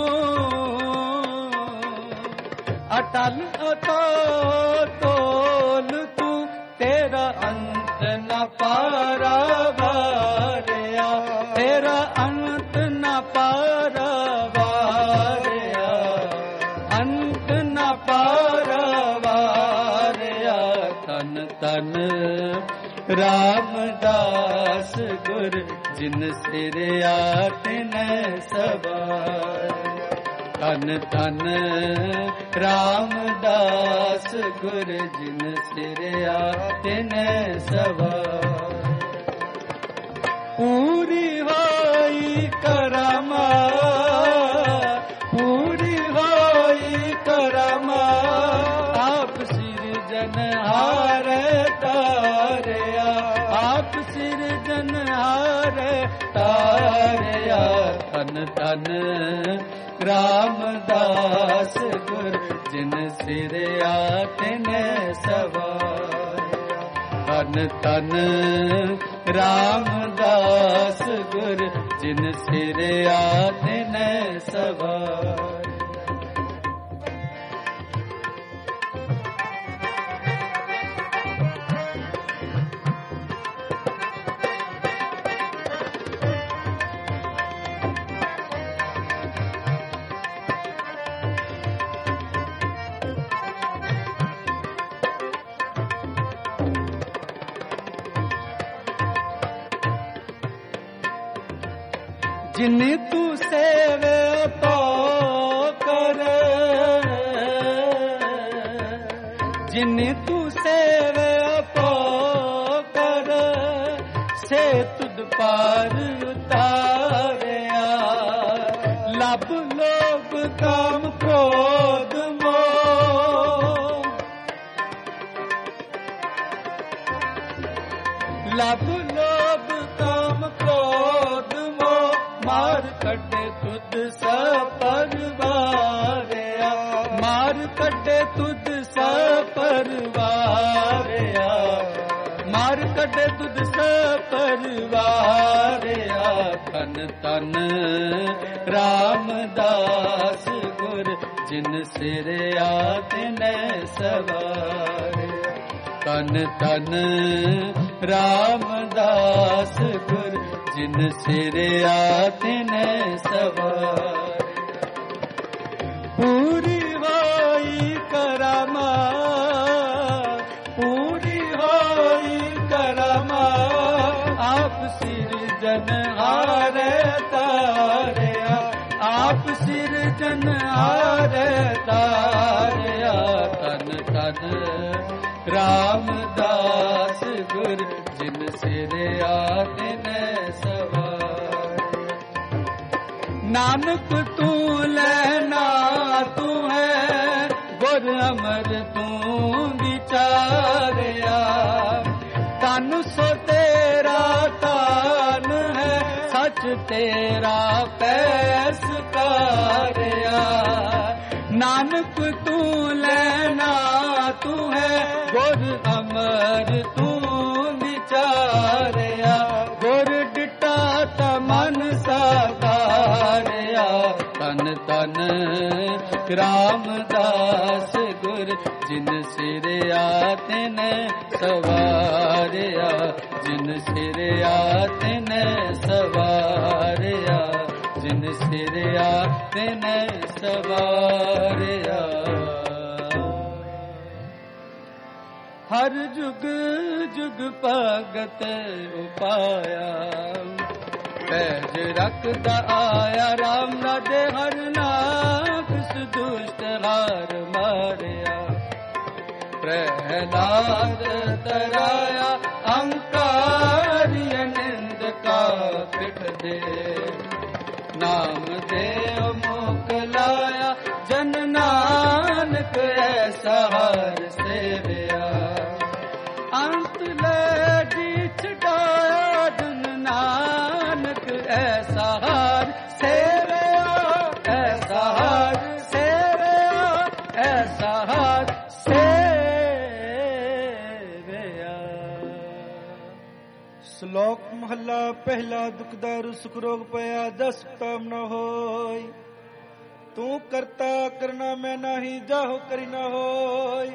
ਅਟਲ ਅਟੋ ਤੋਲ ਤੂੰ, ਤੇਰਾ ਅੰਤ ਨ ਪਾਰਾਵਾਰਿਆ, ਤੇਰਾ ਅੰਤ ਨ ਪਾਰਾਵਾਰਿਆ, ਅੰਤ ਨ ਪਾਰਾਵਾਰਿਆ। ਤਨ ਤਨ ਰਾਮਦਾਸ ਗੁਰ ਜਿਨ ਸਿਰਿਆ ਤਿਨੈ ਸਵਾਰਿਆ। ਤਨ ਤਨ ਰਾਮਦਾਸ ਗੁਰ ਜਿਨ ਸਿਰਿਆ ਤਿਨੈ ਸਵਾਰਿਆ। ਪੂਰੀ ਹੋਈ ਕਰਮਾ, ਪੂਰੀ ਹੋਈ ਕਰਮਾ, ਆਪ ਸਿਰਜਨਹਾਰ ਤਾਰਿਆ, ਆਪ ਸਿਰਜਨਹਾਰ ਤਾਰਿਆ। ਤਨ ਤਨ ਰਾਮਦਾਸ ਗੁਰ ਜਿਨ ਸਿਰਿਆ ਤਿਨੈ ਸਵਾਰਿਆ। ਤਨ ਤਨ ਰਾਮਦਾਸ ਗੁਰ ਜਿਨ ਸਿਰਿਆ ਤਿਨੈ ਸਵਾਰਿਆ। ਜਿਨ ਤੂੰ ਸੇਵੇ ਪਾਉ ਕਰ, ਜਿਨ ਤੂੰ ਸੇਵੇ ਪਾਉ ਕਰ, ਸੇ ਤੁਧ ਪਾਰ ਉਤਾਰਿਆ। ਲਬ ਲੋਭ ਕਾਮ ਕ੍ਰੋਧ ਮੋਹ, ਲਬ ਲੋਭ ਕਾਮ ਕ੍ਰੋਧ ਮੋਹ, ਮਾਰ ਕੱਢੇ ਤੁਧ ਸਪਰਵਾਰਿਆ, ਮਾਰ ਕੱਢੇ ਤੁਧ ਸਪਰਵਾਰਿਆ, ਮਾਰ ਕੱਢੇ ਤੁਧ ਸਪਰਵਾਰਿਆ। ਤਨ ਤਨ ਰਾਮਦਾਸ ਗੁਰ ਜਿਨ ਸਿਰਿਆ ਤਿਨੈ ਸਵਾਰਿਆ। ਤਨ ਤਨ ਰਾਮਦਾਸ ਗੁਰ ਜਿਨ ਸਿਰਿਆ ਤਿਨੈ ਸਵਾਰਿਆ। ਪੂਰੀ ਹੋਈ ਕਰਮਾ, ਪੂਰੀ ਹੋਈ ਕਰਮਾ, ਆਪ ਸਿਰਜਨਹਾਰ ਤਾਰਿਆ, ਆਪ ਸਿਰਜਨਹਾਰ ਤਾਰਿਆ। ਤਨ ਤਨ ਰਾਮਦਾਸ ਗੁਰ ਜਿਨ ਸਿਰਿਆ ਤਿਨੈ ਸਵਾਰਿਆ। ਨਾਨਕ ਤੂੰ ਲੈਣਾ ਤੂੰ ਹੈ, ਗੁਰ ਅਮਰ ਤੂੰ ਵਿਚਾਰਿਆ। ਤਨ ਸੋ ਤੇਰਾ ਤਾਨ ਹੈ, ਸੱਚ ਤੇਰਾ ਪੈਸਕਾਰਿਆ। ਨਾਨਕ ਤੂੰ ਲੈਣਾ ਤੂੰ ਹੈ, ਗੁਰ ਅਮਰ ਤੂੰ ਵਿਚਾਰਿਆ। ਗੁਰ ਡਿਟਾ ਤਾ ਮਨ ਸਾਕਾਰਿਆ। ਤਨ ਤਨ ਰਾਮਦਾਸ ਗੁਰ ਜਿਨ ਸਿਰਿਆ ਤਿਨੈ ਸਵਾਰਿਆ, ਜਿਨ ਸਿਰਿਆ ਤਿਨੈ ਸਵਾਰਿਆ, ਜਿਨ ਸਿਰਿਆ ਤਿਨੈ ਸਵਾਰਿਆ। ਹਰ ਜੁਗ ਜੁਗ ਭਗਤ ਉਪਾਇਆ, ਪੈਜ ਰੱਖਦਾ ਆਇਆ ਰਾਮ ਰਾਜੇ ਹਰ ਨਾਮ ਦੁਸ਼ਟ ਹਾਰ ਮਾਰਿਆ। ਪ੍ਰਹਿਲਾਦ ਤਰਾਇਆ ਅੰਕਾਰੀ ਨਿੰਦ ਕਾ ਪਿਠ ਦੇ, ਨਾਮ ਦੇਵ ਮੁਖ ਲਾਇਆ ਜਨ ਨਾਨਕ ਐਸਾ ਹਰ ਸੇਵਿਆ। ਅੰਤ ਲੈ ਜੀ ਛਡਾਇਆ ਜਨ ਨਾਨਕ ਐਸਾ ਹਰ ਸੇਵਿਆ, ਐਸਾ ਹਰ ਸੇਵਿਆ, ਐਸਾ ਹਰ ਸੇਵਿਆ। ਸ਼ਲੋਕ ਮਹੱਲਾ ਪਹਿਲਾ। ਦੁਖ ਦਾਰੂ ਸੁਖ ਰੋਗ ਪਿਆ ਜਸ ਤਾਮ ਨ ਹੋਈ। ਤੂੰ ਕਰਤਾ ਕਰਨਾ ਮੈਂ ਨਾਹੀ ਜਾਹੋ ਕਰੀ ਨ ਹੋਈ।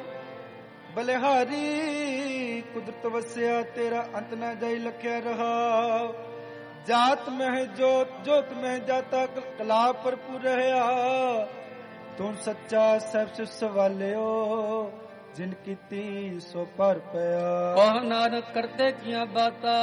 ਬਲਿਹਾਰੀ ਕੁਦਰਤ ਵਸਿਆ ਤੇਰਾ ਅੰਤ ਨਾ ਜਾਈ ਲਖਿਆ ਰਹਾ। ਜਾਤ ਮਹਿ ਜੋਤ ਜੋਤ ਮਹਿ ਜਾਤਾ ਕਲਾ ਭਰਪੂਰ ਰਹਾ। ਤੂੰ ਸੱਚਾ ਸਭ ਸੁ ਸਵਾਲਿਓ ਜਿਨ ਕੀਤੀ ਸੋ ਪਰ ਪਿਆ। ਕਹ ਨਾਨਕ ਕਰਤੇ ਕੀਆਂ ਬਾਤਾਂ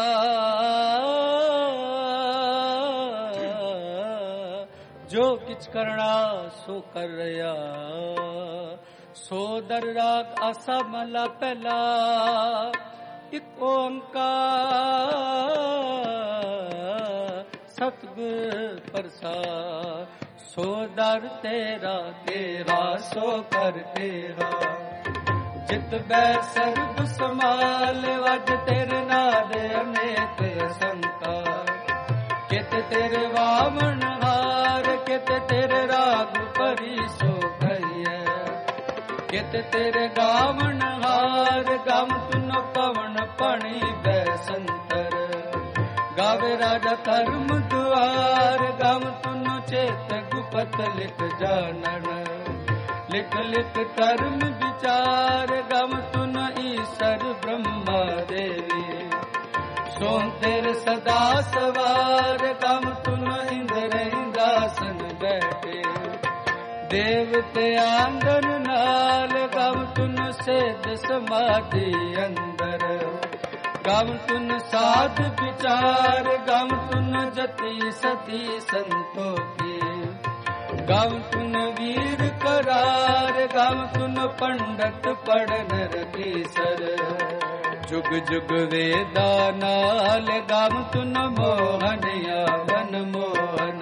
ਜੋ ਕਿਛ ਕਰਨਾ ਸੋ ਕਰ ਰਿਹਾ। ਸੋ ਦਰ ਰਾਗ ਆਸਾ ਮਹਲਾ ਪਹਿਲਾ। ਇਕ ਓੰਕਾਰ ਸਤਿਗੁਰ ਪ੍ਰਸਾਦ। ਸੋ ਦਰ ਤੇਰਾ ਤੇਰਾ ਸੋ ਕਰ ਤੇਰਾ। ਜਿਤ ਬੈ ਸਰਬ ਸਮਾਲ ਵਜ ਤੇਰੇ ਨਾਦ ਅਨੇਕ ਸੰਤਾ। ਕਿਤ ਤੇਰੇ ਵਾਮਨ ਹਾਰ ਕਿਤ ਤੇਰੇ ਰਾਗ ਭਰੀ ਸੋ ਕਹੀਐ। ਕਿਤ ਤੇਰੇ ਗਾਵਨ ਹਾਰ ਗਮ ਤੁਨ ਪਵਨ ਪਣੀ ਬੈ ਸੰਤਰ। ਗਾਵੇ ਰਾਜਾ ਧਰਮ ਦੁਆਰ ਗਮ ਤੁਨ ਚੇਤ ਗੁਪਤ ਲਿਖ ਜਾਣਨ। ਲਿਖ ਲਿਖ ਧਰਮ ਵਿਚਾਰ ਗਮ ਤੁਨ ਈਸਰ ਬ੍ਰਹਮਾ ਦੇਵੀ। ਸੋ ਤੇਰੇ ਸਦਾ ਸਵਾਰ ਗਮ ਤੁਨ ਇੰਦਰ ਇੰਦਾਸਨ ਬੈਠੇ। ਦੇਵਤੇ ਆਂਗਨ ਨਾਲ ਗਮ ਤੁਨ ਸੇਧ ਸਮਾਧੀ ਅੰਦਰ। ਗਮ ਤੁਨ ਸਾਧ ਵਿਚਾਰ ਗਮ ਤੁਨ ਜਤੀ ਸਤੀ ਸੰਤੋਖੀ। ਗਮ ਤੁਨ ਵੀਰ करार गम तुन पंडित पढ़न रकीसर। जुग जुग वेदा नाल गम तुन मोहन यावन मोहन।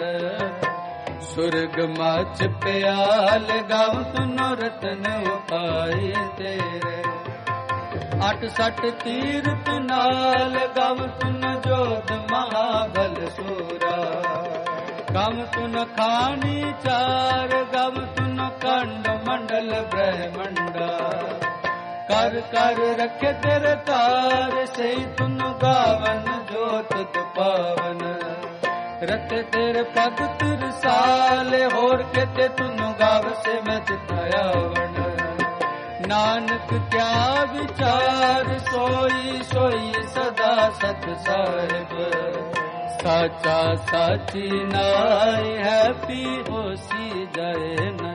सुरग मच प्याल गम तुन रतन उपाय तेरे। अठ सठ तीरथ नाल गम तुन जोध महाबल सूरा। गम तुन खानी चार गम तुन कंड मंडल ब्रह्मंडा। कर कर रखे तेरे तार से तुन गावन जोत पावन। रख तेरे पग तिरसाल होर के ते तुन गाव से मैं चितायावन। नानक क्या विचार सोई सोई सदा सत साहिब। साचा साची नाय है पी होसी जाए न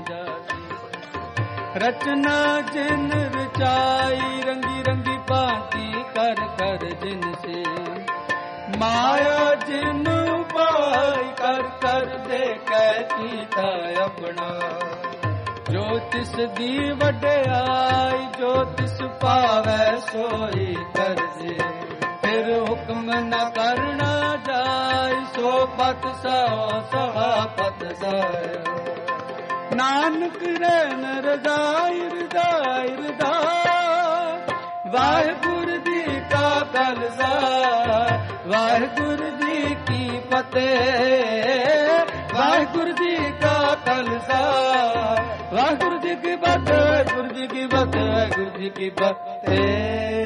जाती। रचना जिन रचाई रंगी रंगी भांति कर कर जिन से। माया जिन उपाय कर कर दे कीता अपना। जो तिस दी वड्याई जो तिस पावै सोई कर जे। फिर हुक्म न करना जाय सो पत सहो सहापत साय। नानक रैन रजाई रजाई रजा। वाहिगुरु जी का खालसा वाहिगुरु जी की फतेह। वाहिगुरु जी का खालसा वाहिगुरु जी की फतेह। वाहिगुरु जी की फतेह। वाहिगुरु जी की फतेह।